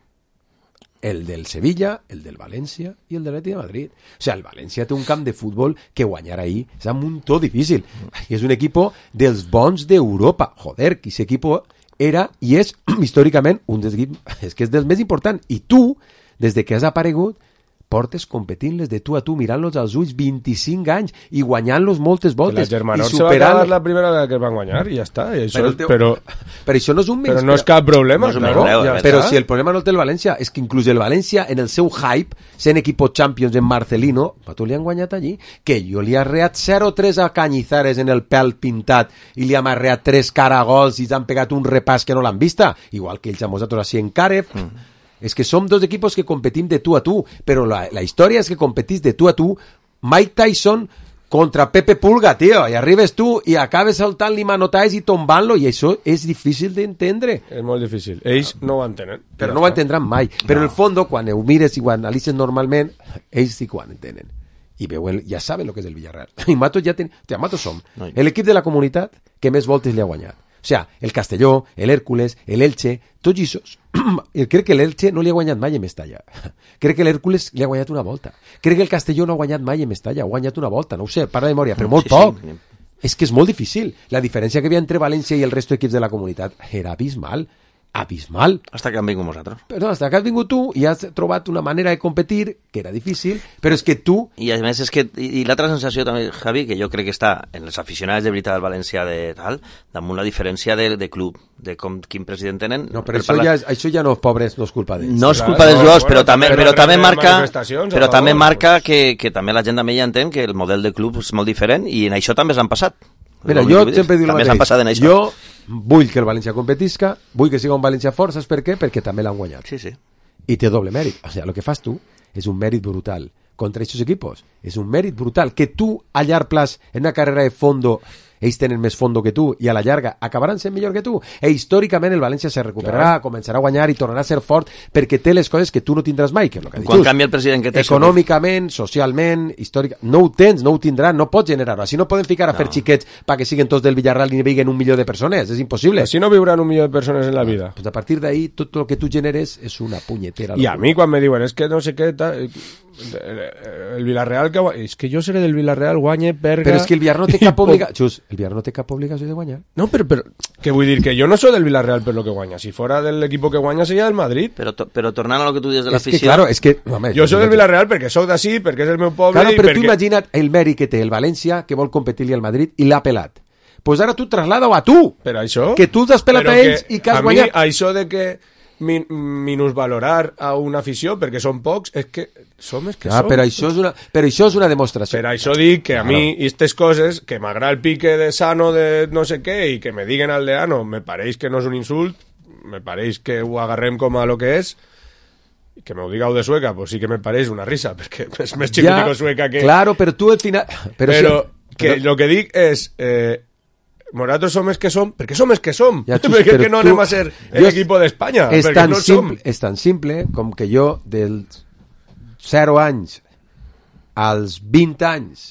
el del Sevilla, el del València i el de l'Atlètic de Madrid. O sigui, el València té un camp de futbol que guanyar ahir és un muntó difícil. I és un equipo dels bons d'Europa. Joder, que ese equipo era i és històricament un dels equips, és que és dels més importants. I tu, des de que has aparegut, portes competint-les de tu a tu, mirant-los als ulls vint-i-cinc anys i guanyant-los moltes Que la voltes. Germanor i se va superant... acabar la primera vegada que es van guanyar i ja està. I això Però és, teu- però, Però això no és un però menys. no és cap problema, No és un claro, menyspreu, ja eh, està. Però si el problema no el té el València, és que inclús el València, en el seu hype, sent equipo Champions en Marcelino, a tu li han guanyat allí, que jo li he arreat zero tres a Cañizares en el pèl pintat i li hem arreat tres caragols i s'han pegat un repàs que no l'han vista, igual que ells a nosaltres així en Carev. Mm. És que som dos equipos que competim de tu a tu, però la, la història és que competís de tu a tu. Mike Tyson contra Pepe Pulga, tio, i arribes tu i acabes soltant-li manotaes i tombant-lo, i això és difícil d'entendre. És molt difícil. Ells no ho entenen. Però no ho entendran mai. Però en el fons, quan ho mires i ho analitzes normalment, ells sí que ho entenen. I veuen, ja saben el que és el Villarreal. I Matos ja ten... Hòstia, Matos som l'equip de la comunitat que més voltes li ha guanyat. O sigui, el Castelló, el Hércules, el Elche, tots aquests. Crec que l'Elche no li ha guanyat mai en Mestalla. Crec que l'Hércules li ha guanyat una volta. Crec que el Castelló no ha guanyat mai en Mestalla, ha guanyat una volta, no ho sé, para de memòria, però molt Sí, poc. sí. És que és molt difícil. La diferència que hi havia entre València i el resto d'equips de la comunitat era abismal. Abismal. Hasta que han vingut nosaltres. Però hasta que has vingut tu i has trobat una manera de competir que era difícil, però és que tu... I a més és que, i, i l'altra sensació també, Javi, que jo crec que està en les aficionades de veritat del València de tal, damunt la diferència de, de club, de com, quin president tenen. No, però Per això, parlar- ja, és- això ja no és pobres, no és culpa d'ells. No és Clar, culpa dels no, jugadors, bueno, però també, també però no també rebre marca, manifestacions a però favor, també marca pues. que, que també la gent també ja entén que el model de club és molt diferent i en això també s'han passat. Mira, És jo l'únic que vull dir. sempre dic el També s'han mateix. passat en això. Jo vull que el València competisca, vull que siga un València fort, saps per què? Perquè també l'han guanyat. Sí, sí. I té doble mèrit. O sigui, el que fas tu és un mèrit brutal contra aquests equipos. És un mèrit brutal que tu a llarg plaç, en una carrera de fondo, ells tenen més fondo que tu i a la llarga acabaran sent millor que tu. E històricament el València se recuperarà, clar. començarà a guanyar i tornarà a ser fort perquè té les coses que tu no tindràs mai, que és el que ha dit. Quan canvia el president que té... Econòmicament, socialment, històric... No ho tens, no ho tindrà, no pots generar-ho. Així no poden ficar a no. fer xiquets perquè siguen tots del Villarreal i ne veguen un milió de persones, és impossible. Així no viuran un milió de persones en la vida. Pues a partir d'ahí, tot el que tu generes és una punyetera. I a mi quan me diuen, és que no sé què... Tal, el Villarreal que guanya... És que jo seré del Villarreal, guanye, perga... Però és que el Villarreal no té cap obligació... Xus, el Villarreal no té cap obligació de guanyar. No, però, però... Que vull dir que jo no soy del Villarreal per lo que guanya. Si fora del equipo que guanya seria del Madrid. Però, to, però tornant a lo que tu dius de l'afició... És que, claro, és que... Home, jo soy del Villarreal perquè soc d'ací, perquè és el meu poble... Claro, però perquè... tu imagina't el mèrit que té el València, que vol competir-li al Madrid, i l'ha pelat. Pues ara tu traslada-ho a tu. Per això... Que tu t'has pelat a ells i que has guanyat. A mi, això de que min minusvalorar a una afició perquè són pocs, és que som els que ah, som. Però això, és una, però això és una demostració. Per això dic que a mi aquestes coses, que m'agrada el pique de Sano de no sé què i que me diguen aldeano, me pareix que no és un insult, me pareix que ho agarrem com a lo que és, que me ho digueu de sueca, pues sí que me pareix una risa, perquè és més xico ja, sueca que... Claro, però tu al final... Però, però si... que però... lo que dic és... Eh, Nosaltres som els que som, perquè som els que som, ja, xus, perquè que no tu, anem a ser l'equip d'Espanya, perquè no simple, som. És tan simple com que jo dels zero anys als vint anys,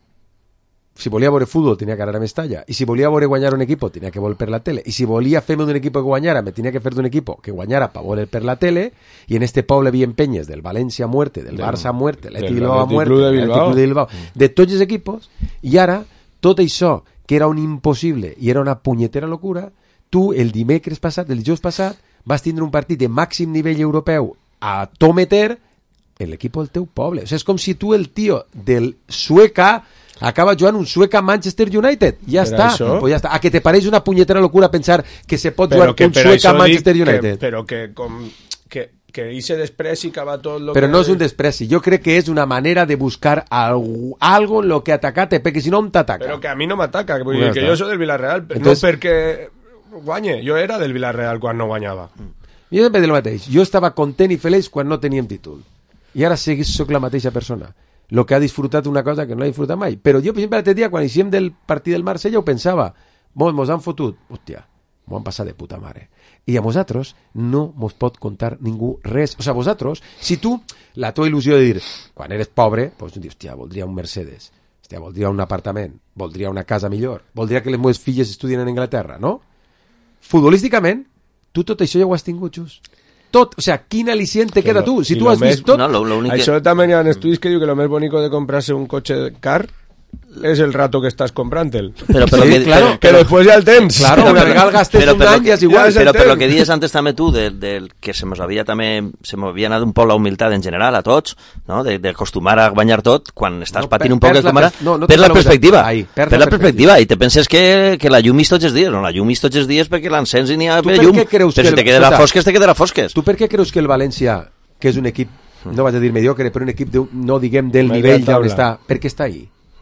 si volia veure futbol tenia que anar a Mestalla, i si volia veure guanyar un equip tenia que veure per la tele, i si volia fer-me d'un equip que guanyara, me tenia que fer d'un equip que guanyara per veure per la tele, i en este poble havia penyes del València a muerte, del, del Barça a muerte, l'Atlètic Bilbao a muerte, l'Atlètic de Bilbao, de tots els equipos, i ara tot això que era un impossible i era una punyetera locura, tu el dimecres passat, el dijous passat, vas tindre un partit de màxim nivell europeu a to meter en l'equip del teu poble. O sigui, és com si tu el tio del Sueca acaba jugant un Sueca Manchester United. Ja està. Pues ja està. A que te pareix una punyetera locura pensar que se pot jugar un Sueca Manchester United. Que, però que com... que que hice despreci que va tot lo però que... no és un despreci, jo crec que és una manera de buscar algo, algo en lo que atacate, perquè si no em t'ataca. Però que a mi no m'ataca, vull dir que jo soy del Villarreal, entonces, no perquè guanye, jo era del Villarreal quan no guanyava. Jo sempre del mateix, jo estava content i feliç quan no teníem títol, i ara seguís soc la mateixa persona, lo que ha disfrutat una cosa que no l'ha disfrutat mai, però jo per exemple l'altre dia quan iniciem del partit del Marsella ho pensava, mos, mos han fotut, hòstia, m'ho han passat de puta mare. I a vosaltres no mos pot contar ningú res. O sigui, vosaltres, si tu, la tua il·lusió de dir, quan eres pobre, doncs dius, hòstia, voldria un Mercedes, hòstia, voldria un apartament, voldria una casa millor, voldria que les meves filles estudien en Anglaterra, no? Futbolísticament, tu tot això ja ho has tingut, just. Tot, o sigui, quin al·licient te queda tu? Si tu has vist tot... No, lo, lo únic això també hi ha estudis que diu que lo més bonico de comprarse un cotxe car es el rato que estás comprándote. Pero, pero sí, que, claro, pero, pero después ya el temps. Claro, pero, una vegada gastes pero, un pero, any ja és igual. Però per lo que dius antes també tu, del de, de, que se mos havia també, se m'havia anat un poc la humilitat en general a tots, no? d'acostumar a guanyar tot, quan estàs no, patint un poc com ara, no, no per la perspectiva. Ahí, per, per la perspectiva. I te penses que, que la llum és tots els dies. No, la llum és tots els dies perquè l'encens i n'hi ha per llum. Però si te quedarà fosques, te quedarà fosques. Tu per què creus que el València, que és un equip, no vaig a dir mediocre, però un equip, de, no diguem del nivell d'on està, per què està ahí?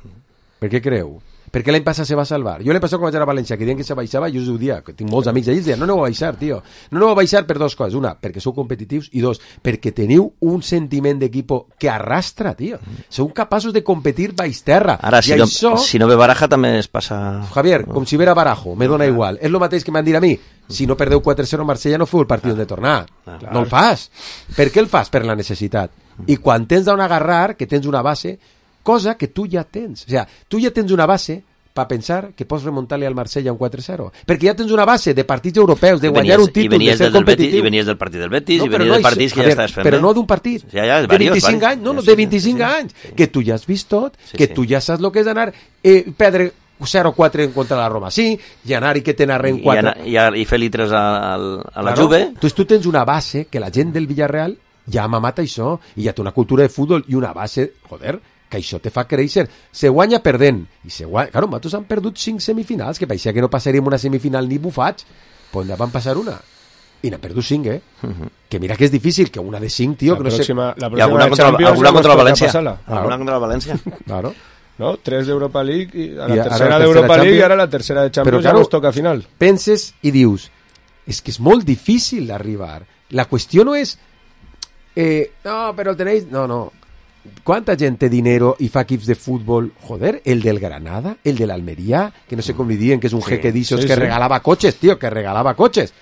Per què creu? Perquè l'any passat se va salvar. Jo l'any passat quan vaig anar a València, que diuen que se baixava, jo us ho dia, que tinc molts amics d'ells, diuen, no aneu a baixar, tio. No aneu a baixar per dues coses. Una, perquè sou competitius, i dos, perquè teniu un sentiment d'equipo que arrastra, tio. Sou capaços de competir baix terra. Ara, si, no, això... si no ve Baraja també es passa... Javier, com si vera Barajo, me dona igual. És el mateix que m'han dit a mi. Si no perdeu quatre cero a Marsella no feu el partit de tornar. No el fas. Per què el fas? Per la necessitat. I quan tens d'on agarrar, que tens una base... cosa que tu ja tens. O sea, tu ja tens una base per pensar que pots remuntar-li al Marsella un quatre cero. Perquè ja tens una base de partits europeus, de guanyar venies, un títol, de ser competitiu. I venies del partit del Betis, no, i venies no, del partit que Javier, ja estàs fent. Però no d'un partit. Ja, ja, de varios, vint-i-cinc varios. anys. No, no, Sí, de sí, vint-i-cinc sí, anys. sí. Que tu ja has vist tot, Sí, que sí. tu ja saps el que és anar eh, perdre zero quatre en contra la Roma, sí, i anar i que te narren I, quatre. i, i, i fer litres a, a, a la Claro. Juve. Entonces tu tens una base que la gent del Villarreal ja ha mamat això, i ja té una cultura de futbol i una base, joder, que això te fa créixer. Se guanya perdent. I se guanya... Claro, nosaltres han perdut cinc semifinals, que parecia que no passaríem una semifinal ni bufats. Pues ja van passar una. I n'han perdut cinc, eh? Uh-huh. Que mira que és difícil, que una de cinc, tio... La que no pròxima, sé... la I pròxima alguna de contra, Champions alguna ja contra el mos València. toca passar-la. Alguna Claro. contra el València. Claro. No? Tres d'Europa League, i a la I ara tercera la d'Europa tercera League i Champions. ara la tercera de Champions. Però, Ja claro, nos toca final. Penses i dius, és que és molt difícil d'arribar. La qüestió no és... Eh, no, però tenéis... No, no. quanta gent té dinero i fa equips de futbol? Joder, el del Granada, el de l'Almeria, que no sé com li diuen, que és un Sí, jeque d'ixos sí, que sí. regalava cotxes, tio, que regalava cotxes.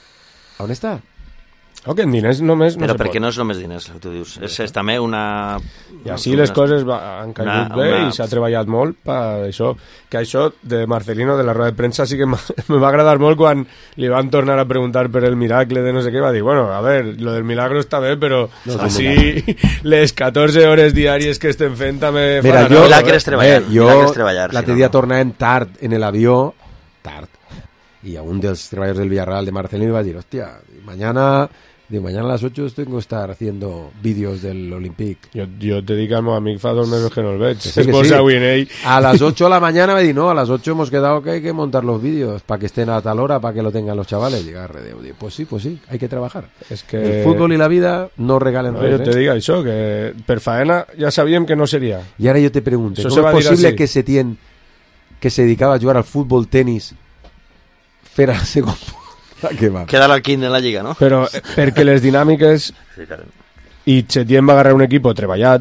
On està? O que en diners només no Però se perquè pot. no és només diners, el que tu dius. És, és també una... I així les coses va, han caigut una- bé una- i s'ha treballat molt per això. Que això de Marcelino, de la roda de premsa, sí que m'ha- me va agradar molt quan li van tornar a preguntar per el miracle de no sé què. Va dir, bueno, a ver, lo del milagro està bé, però No és un així les catorze hores diàries que estem fent també... Mira, fan jo, anar, milagre és eh? treballar. eh, jo milagre és treballar, l'altre si no, dia no. tornàvem tard en l'avió, tard, i a un dels treballadors del Villarreal de Marcelino va dir, hostia, mañana... Digo, mañana a las ocho tengo que estar haciendo vídeos del Olympic. Jo, jo te dic al meu amic fa dos mesos que no el veig. Que sí, Es que posa sí. avui en ell. A las ocho de la mañana me di, no, a las ocho hemos quedado que hay que montar los vídeos para que estén a tal hora, para que lo tengan los chavales. Diga, redeu, digo, pues sí, pues sí, hay que trabajar. És que... El fútbol y la vida no regalen No, res, jo te eh? dic això, que per faena ja sabíem que no seria. Y ahora yo te pregunto, Eso ¿cómo se va es a dir posible así. que Setién, que se dedicaba a jugar al fútbol, tenis, fuera segon que va? Quedar al quinze en la Lliga, no? Però eh, perquè les dinàmiques Sí, claro. i Setién va agarrar un equip treballat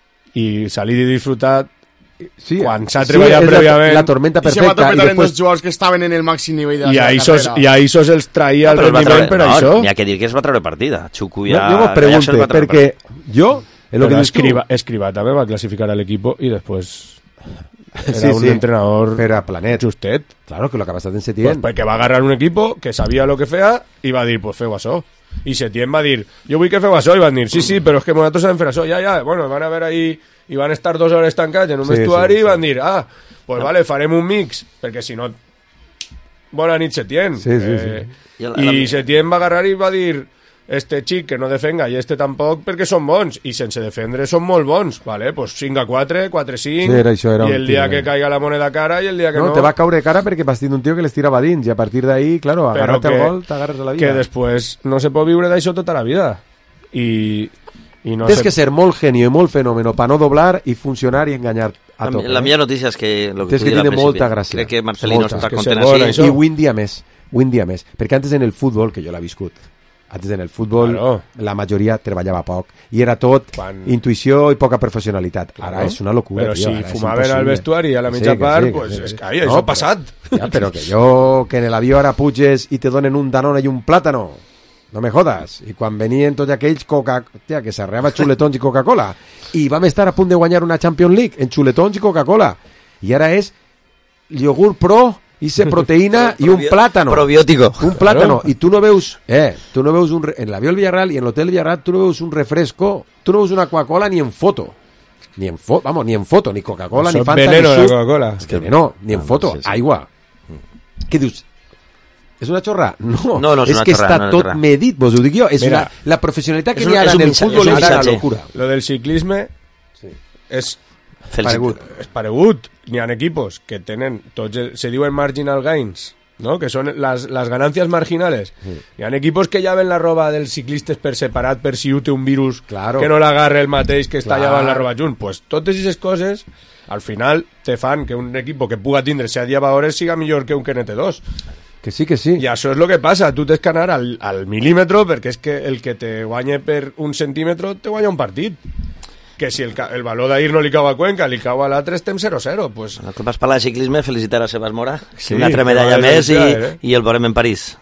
i salir i disfrutar Sí, quan s'ha sí, treballat és la- prèviament la tormenta I se va perfecta. topetar I en dos després, jugadors que estaven en el màxim nivell de la i a seva Isos, carrera. i a Isos els traïa el Però es va rendiment treure- per no, això. N'hi ha que dir que es va treure partida. Xucu jo, ja... jo vos ja pregunto, se'l va treure perquè jo, és lo que Però dius tu, Escriba, Escriba també va classificar a l'equip i després era Sí, un sí, entrenador pero a Planet. justet. Claro, que lo que ha pasado en Pues Setién. perquè va agarrar un equip que sabia el que feia i va dir, pues feu això. I Setién va dir, jo vull que feu això, i van dir, sí, sí, però és que nosaltres sabem fer això, ja, ja, bueno, van a ver ahí, i van estar dues hores tancats en un Sí, vestuari sí, i sí. van dir, ah, pues vale, farem un mix, perquè si no... Bona nit, Setién. Sí, sí, Eh, sí. I la- I la- Setién va agarrar i va dir, este xic que no defenga i este tampoc perquè són bons, i sense defendre són molt bons, vale, pues cinc a quatre, quatre a cinc, Sí, era això, era i un el dia tiro, que eh. caiga la moneda cara i el dia que no... No, te va a caure cara perquè vas tindre un tio que les tirava dins i a partir d'ahí, claro, Però agárrate que, al gol, t'agarres a la vida. que després no se pot viure d'això tota la vida. I, i no Tens se... que ser molt genio i molt fenómeno para no doblar i funcionar i enganyar a La, tope. la eh? millor notícia és que... Lo que Tens tu que dius al tiene principi, molta gràcia. Crec que Marcelino Molta. està És que content se vol, així. això. I avui en dia més, avui en dia més. Perquè antes en el futbol, que jo l'he viscut, antes en el futbol Claro. la majoria treballava poc i era tot Quan- intuïció i poca professionalitat. Ara Claro. és una locura, Però tio. si ara és fumaven al impossible. vestuari a la Que mitja sí, que part, sí, que pues sí. és que ai, això ha passat. Ja, però que jo, que en l'avió ara puges i te donen un Danone i un plàtano. No me jodas. I quan venien tots aquells coca... Hòstia, que s'arreava xuletons i Coca-Cola. I vam estar a punt de guanyar una Champions League en xuletons i Coca-Cola. I ara és iogurt pro, ice proteïna i un Probio- plàtano. probiótico. Un plàtano. I tu no veus... Eh, tu no veus un... re- En l'avió del Villarreal i en l'hotel Villarreal tu no veus un refresco, tu no veus una Coca-Cola ni en foto. Ni en foto, vamos, ni en foto, ni Coca-Cola, Això ni és Fanta, veneno, ni la suc. Coca-Cola. És que veneno, ni en No, foto, sí, sí. aigua. Què dius? És una xorra? No, No, no és és una que xorra, està no és tot xorra. medit, vos ho dic jo. És Mira, una, la professionalitat que és n'hi un- ha ara és en un el missatge, futbol és un és una missatge. locura. Lo del ciclisme Sí. és Felicit- Paregut. és paregut. N'hi ha equipos que tenen, tots el- se diuen marginal gains, ¿no? Que són les, les ganancias marginales. Hi ha equipos que ja ven la roba dels ciclistes per separat per si ho té un virus Claro. que no l'agarre el mateix que està Clar. llevant la roba junt. Pues totes aquestes coses al final te fan que un equip que puga tindre set llevadores siga millor que un que nete dos. Que sí, que sí. I això és el que passa, tu tens que anar al, al milímetre perquè és que el que te guanya per un centímetre te guanya un partit. Que si el, ca- el valor d'ahir no li cau a Cuenca, li cau a l'altre, estem zero a zero. Pues, Bueno, que vas parlar de ciclisme, felicitar a Sebas Mora. Sí, una altra que medalla va més i, felicitar, eh? i el veurem en París.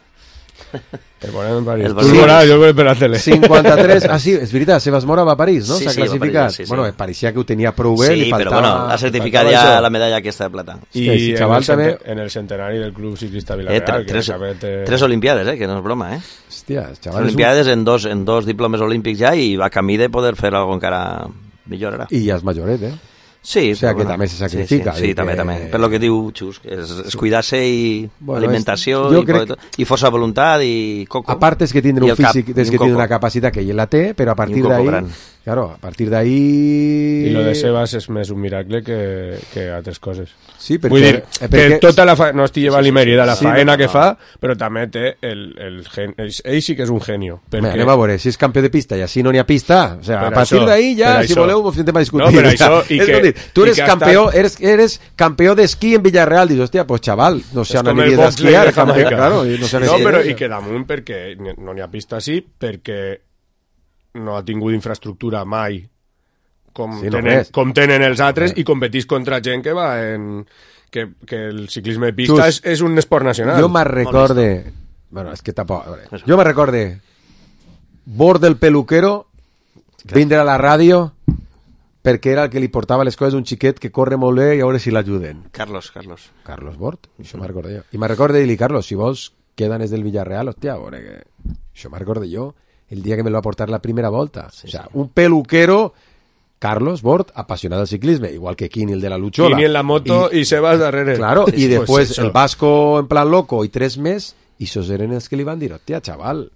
el veurem en París. El Tu veurem. veuràs, jo veuré per la tele. cinquanta-tres, ah sí, és veritat, Sebas Mora va a París, no? Sí, S'ha sí, va a París, classificat. sí, sí. Bueno, parecia que ho tenia prou bé, Sí, li però faltava... bueno, ha certificat faltava ja això. la medalla aquesta de plata. I que si en xaval el, cente- també- en el centenari del Club Ciclista Eh, Villarreal. tre- tres, que també té- tres olimpiades, eh, que no és broma, eh? Hòstia, Tres xaval, és un... olimpiades en dos, en dos diplomes olímpics ja i va camí de poder fer alguna encara millor ara. I ja és majoret, eh? Sí, O sea, però que també se sacrifica, Sí, sí, sí i també, que- també. Per lo que diu Xus, que és, és cuidar-se i Bueno, alimentació és- jo i, crec- tot, i força voluntat i coco. A part és que tindre I un el cap, físic, i és un que tindre coco. una capacitat que ell la té, però a partir coco d'ahí... gran. Claro, a partir d'ahí... I lo de Sebas és més un miracle que, que altres coses. Sí, perquè... Vull dir, eh, que perquè... tota la fa... no estic llevant sí, sí, sí, de la sí, faena no, que no. fa, però també té el, el gen... Ell sí que és un genio. Perquè... Perquè... Anem a veure, si és campió de pista i així no n'hi ha pista, o sea, Per a partir això, d'ahí ja, per si això. voleu, ho fem a discutir. No, per O sea, això, i és que- com dir, tu i eres que ha campió, estat- eres, eres campió d'esquí en Villarreal, dius, hòstia, pues chaval, no sé És on com el aniries a bobsleigh esquiar, de Jamaica. claro, i no sé no, on però aniries. i que damunt perquè no n'hi ha pista sí, perquè no ha tingut infraestructura mai com, Sí, no tenen, res. com tenen els altres Eh. i competís contra gent que va en... Que, que el ciclisme de pista Just, és, és un esport nacional. Jo me'n recorde... Bueno, és que tampoc... A veure, jo me'n recorde Bord del peluquero vindre a la ràdio perquè era el que li portava les coses un xiquet que corre molt bé i a veure si l'ajuden. Carlos, Carlos. Carlos Bord, això me'n recorde jo. I me'n recorde dir-li, Carlos, si vols quedan des del Villarreal, hòstia, a veure que... Això me'n recorde jo el dia que me lo va portar la primera volta. Sí, o sea, sí. Un peluquero... Carlos Bord, apasionado del ciclisme, igual que Kini, el de la Luchola. Kini en la moto y, y Sebas darrere. Claro, sí, y después pues el Vasco en plan loco y tres meses, y esos eren els que li van dir, hòstia, xaval.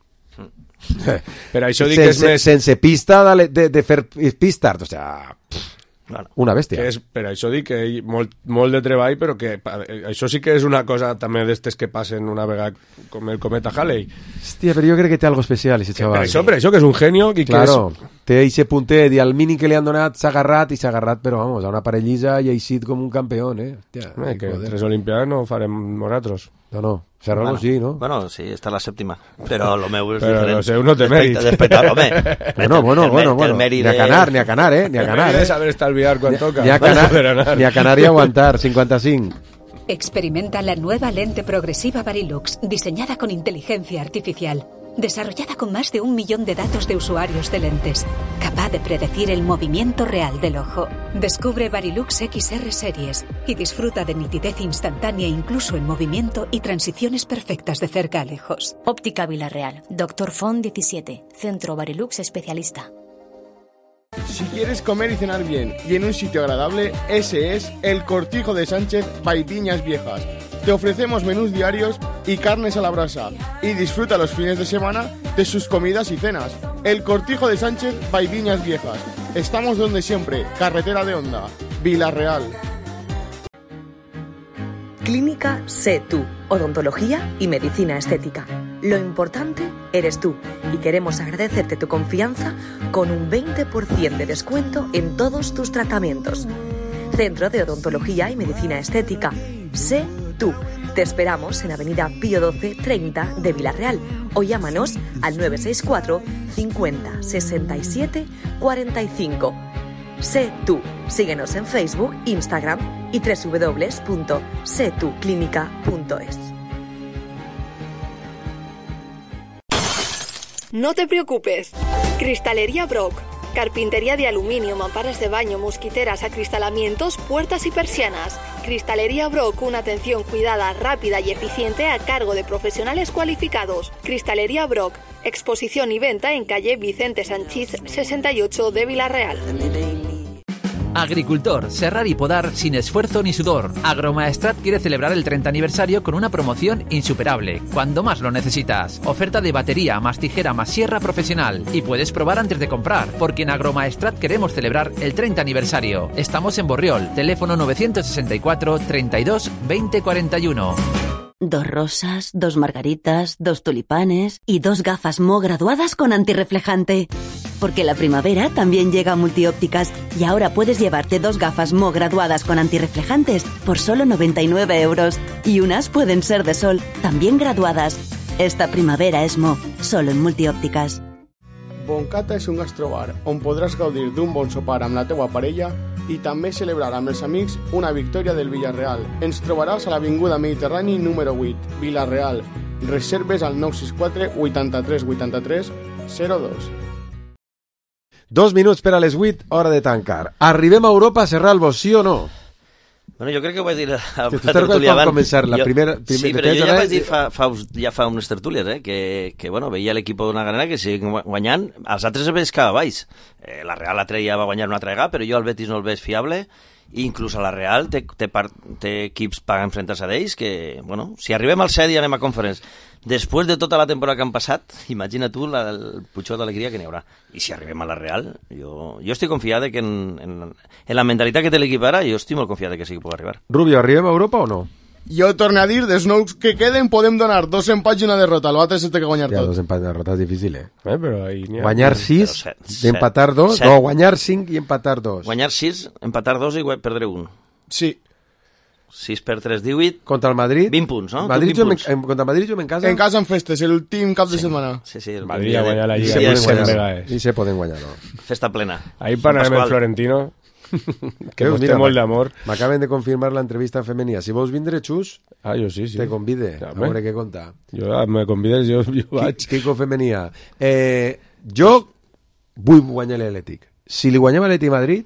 Però això dic sense, que és més... sense pista de, de, de fer pista, o sea, Bueno, una bèstia. Que és, per això dic que molt, molt de treball, però que això sí que és una cosa també d'estes que passen una vegada com el cometa Halley. Hòstia, però jo crec que té algo especial, ese xaval. Per això, per això, que és un genio. I claro, que és... té eixe puntet i al mínim que li han donat s'ha agarrat i s'ha agarrat, però vamos, a una parellisa i ha eixit com un campió, eh? Hòstia, eh que joder. Tres olimpiades no farem nosaltres. No, no, Serrano bueno, sí, ¿no? Bueno, sí, està la sèptima, però el meu és però diferent. Però el seu no té mèrit. D'espectacle, home. Bueno, bueno, bueno, bueno. Ni a canar, ni a canar, eh? Ni a canar, eh? saber estalviar quan toca. Ni a canar, ni a canar y aguantar, cincuenta y cinco. Experimenta la nueva lente progresiva Varilux, diseñada con inteligencia artificial, desarrollada con más de un millón de datos de usuarios de lentes, capaz de predecir el movimiento real del ojo. Descubre Varilux X R Series y disfruta de nitidez instantánea incluso en movimiento y transiciones perfectas de cerca a lejos. Óptica Villarreal, Doctor Font diecisiete, Centro Varilux Especialista. Si quieres comer y cenar bien y en un sitio agradable, ese es el Cortijo de Sánchez by Viñas Viejas. Te ofrecemos menús diarios y carnes a la brasa y disfruta los fines de semana de sus comidas y cenas. El Cortijo de Sánchez by Viñas Viejas. Estamos donde siempre, carretera de Honda, Vilarreal. Clínica Sé Tú, odontología y medicina estética. Lo importante eres tú y queremos agradecerte tu confianza con un veinte por ciento de descuento en todos tus tratamientos. Centro de Odontología y Medicina Estética. Sé Tú. Te esperamos en Avenida Pío doce treinta de Vilarreal o llámanos al nueve seis cuatro cincuenta sesenta y siete cuarenta y cinco. Sé Tú. Síguenos en Facebook, Instagram y doble u doble u doble u punto sé tú clínica punto es. No te preocupes. Cristalería Brock. Carpintería de aluminio, mamparas de baño, mosquiteras, acristalamientos, puertas y persianas. Cristalería Brock, una atención cuidada, rápida y eficiente a cargo de profesionales cualificados. Cristalería Brock, exposición y venta en calle Vicente Sanchís sesenta y ocho de Vilarreal. Agricultor, serrar y podar sin esfuerzo ni sudor. Agromaestrat quiere celebrar el treinta aniversario con una promoción insuperable, cuando más lo necesitas. Oferta de batería, más tijera, más sierra profesional. Y puedes probar antes de comprar, porque en Agromaestrat queremos celebrar el treinta aniversario. Estamos en Borriol, teléfono novecientos sesenta y cuatro treinta y dos veinte cuarenta y uno. Dos rosas, dos margaritas, dos tulipanes y dos gafas Mo graduadas con antirreflejante. Porque la primavera también llega a Multiópticas y ahora puedes llevarte dos gafas Mo graduadas con antirreflejantes por solo noventa y nueve euros. Y unas pueden ser de sol, también graduadas. Esta primavera és Mo, solo en Multiópticas. Boncata és un gastrobar on podràs gaudir d'un bon sopar amb la teua parella i també celebrar amb els amics una victòria del Villarreal. Ens trobaràs a l'Avinguda Mediterrani número vuit, Vilarreal. Reserves al nou sis quatre vuitanta-tres vuitanta-tres zero dos. Dos minuts per a les vuit, hora de tancar. Arribem a Europa a Serralvos, sí o no? Bueno, jo crec que ho vaig dir a la tu tertúlia abans. Començar la jo, primera, primer, sí, però jo ja vaig dir fa, fa, ja fa unes tertúlies, eh, que, que bueno, veia l'equip d'una granera que si guanyant, els altres es veig cada baix. Eh, la Real l'altre ja va guanyar una altra vegada, però jo al Betis no el veig fiable, i inclús a la Real té, té, part, té equips per enfrontar-se a ells que, bueno, si arribem al set i anem a Conference, després de tota la temporada que han passat, imagina tu la, el pitjor d'alegria que n'hi haurà. I si arribem a la Real, jo, jo estic confiat que en, en, en la mentalitat que té l'equip ara, jo estic molt confiat que sí que pugui arribar. Rubio, arribem a Europa o no? Jo torno a dir, dels nous que queden podem donar dos empats i una derrota, l'altre se té que guanyar ja, tot. Dos empats i una derrota és difícil, eh? eh però ahí ha... Guanyar sis, empatar dos, no, guanyar cinc i empatar dos. Guanyar sis, empatar dos i perdre un. Sí. sis per tres, divuit. Contra el Madrid. vint punts, no? Madrid vint juguem, punts. en, contra el Madrid juguem en casa. En casa en festes, l'últim cap de Sí. setmana. Sí, sí. el Madrid dia ha de- guanyat la I Lliga. se dia de poden cent guanyar. vegades. I se poden guanyar, no. Festa plena. Ahí Sant parlarem Pasqual. amb Florentino, que Veus, mos té mira, molt d'amor. M'acaben de confirmar l'entrevista femenina. Si vols vindre, Xus, Ah, jo sí, sí. te convide. Ja, A home. veure què contar. Jo, ah, me convides, jo, jo vaig. Quico femenina. Eh, jo vull guanyar l'Atlètic. Si li guanyem a l'Atlètic Madrid...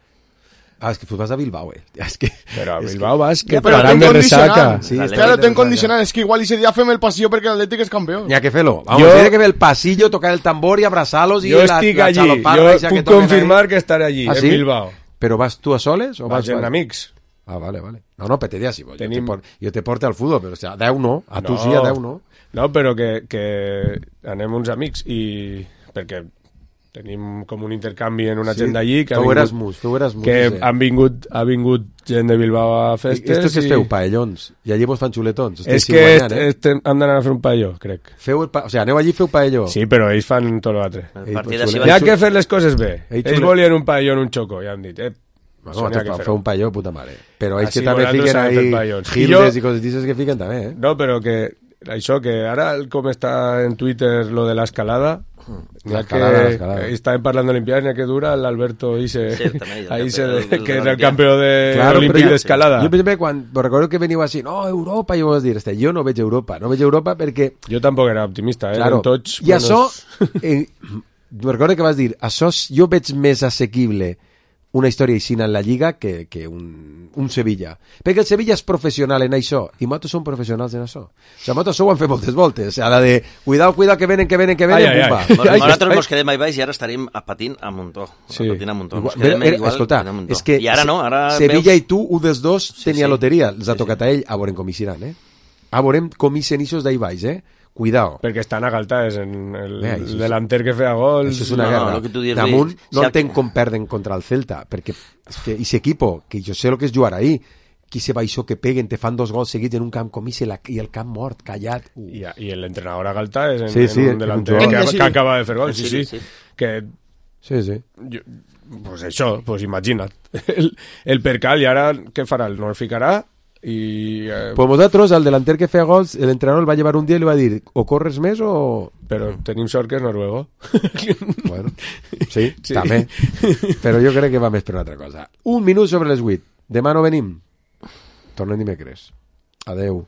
Ah, és que tu vas a Bilbao, eh. És que... Però a és Bilbao vas, que Però paran ten de resaca. condicionant. Sí, Sí, està claro, bien ten de condicionant. És que igual ese día fem el pasillo perquè l'Atlètic és campió. N'hi ha que fer-lo. Vamos, Jo- tiene que ver el pasillo, tocar el tambor y abrazarlos y Jo la, estic la allí, xaloparra jo esa que puc toquen confirmar ahí. que estaré allí, ¿Ah, en sí? Bilbao. ¿Pero vas tú a soles o vas... Vaig amb amics. Ah, vale, vale. No, no, pete dia sí. Jo, Tenim- te por, jo te porto al futbol, però o sea, a deu no. A tu No. sí, a deu no. No, però que, que anem uns amics i... perquè tenim com un intercanvi en una Sí, gent d'allí que, ha feu vingut, Erasmus, feu Erasmus, que sí. han vingut, ha vingut gent de Bilbao a festes. Esto que es i- feu, paellons. I allí vos fan xuletons. Esteu És sin que guanyar, est, eh? est, hem d'anar a fer un paelló, crec. Feu el pa... O sea, aneu allí i feu paelló. Sí, però ells fan tot l'altre. Ei, partit pues, així xule- Hi ha que fer les coses bé. Ei, Ells xule- volien un paelló en un xoco, ja han dit. Eh, Bueno, això n'hi ha que fa, fer. feu un paelló, puta mare. Però ells Així que també nosaltres fiquen sabem fer ahí paellons. I gildes jo- i coses d'aquestes que fiquen també, eh? No, però que això, que ara com està en Twitter lo de l'escalada, n'hi ha que L'escalada, l'escalada. estaven parlant d'Olimpiades, n'hi ha que dura l'Alberto Ise, Sí, també, el ahí se, campeó del- que del era el Olimpiades. campió de Claro, Olímpic però jo- d'escalada. Jo, per exemple, quan vos recordo que veniu així, no, Europa, i vos vas dir, este, jo no veig Europa, no veig Europa perquè... Jo tampoc era optimista, eh? Claro, En tots, i això, eh, recordo que vas dir, això és- jo veig més assequible una història així en la Lliga que, que un, un Sevilla. Perquè el Sevilla és professional en això, i nosaltres som professionals en això. O sigui, nosaltres això ho hem fet moltes voltes. O sigui, la de, cuidao, cuidao, que venen, que venen, que venen, Ai, ai, pumba. ai. Bueno, Ai, nosaltres ai. mos quedem a baix i ara estaríem a patint a muntó. Sí. A patint a muntó. Mos Igual, quedem era, igual, escolta, patint a muntó. és que I ara no, ara Sevilla veus... i tu, un dels dos, Sí, tenia sí. loteria. Els ha Sí, tocat a ell, a veurem com hi seran, eh? A veurem com hi ixos d'ahí baix, eh? Cuidao. perquè estan a Galtaes en el, Bé, això el és- delanter que feia gols. Això és una No, guerra. no, el que tu dius, Damunt sí. no Si el- entenc com perden contra el Celta, perquè és que ese equipo, que jo sé el que és jugar ahí, qui se va això que peguen, te fan dos gols seguits en un camp com ese, la, i el camp mort, callat. Uh. I, i l'entrenador a Galtaes en, Sí, sí, en en un delanter un que, jugador. que acaba de fer gols. Sí, Sí, sí, sí. Que Sí, sí. jo, pues això, pues imagina't. El, el percal, i ara què farà? El no el ficarà i... Eh, Pues vosaltres, el delanter que feia gols, el entrenador el va llevar un dia i li va dir, o corres més o... però tenim sort que és noruego. Bueno, sí, Sí. també. Però jo crec que va més per una altra cosa. Un minut sobre les vuit. Demà no venim. Tornem dimecres. Adeu.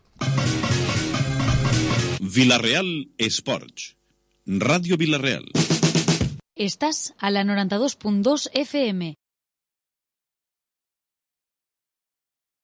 Vilareal Esports. Ràdio Vilareal. Estás a la noranta dos punt dos F M.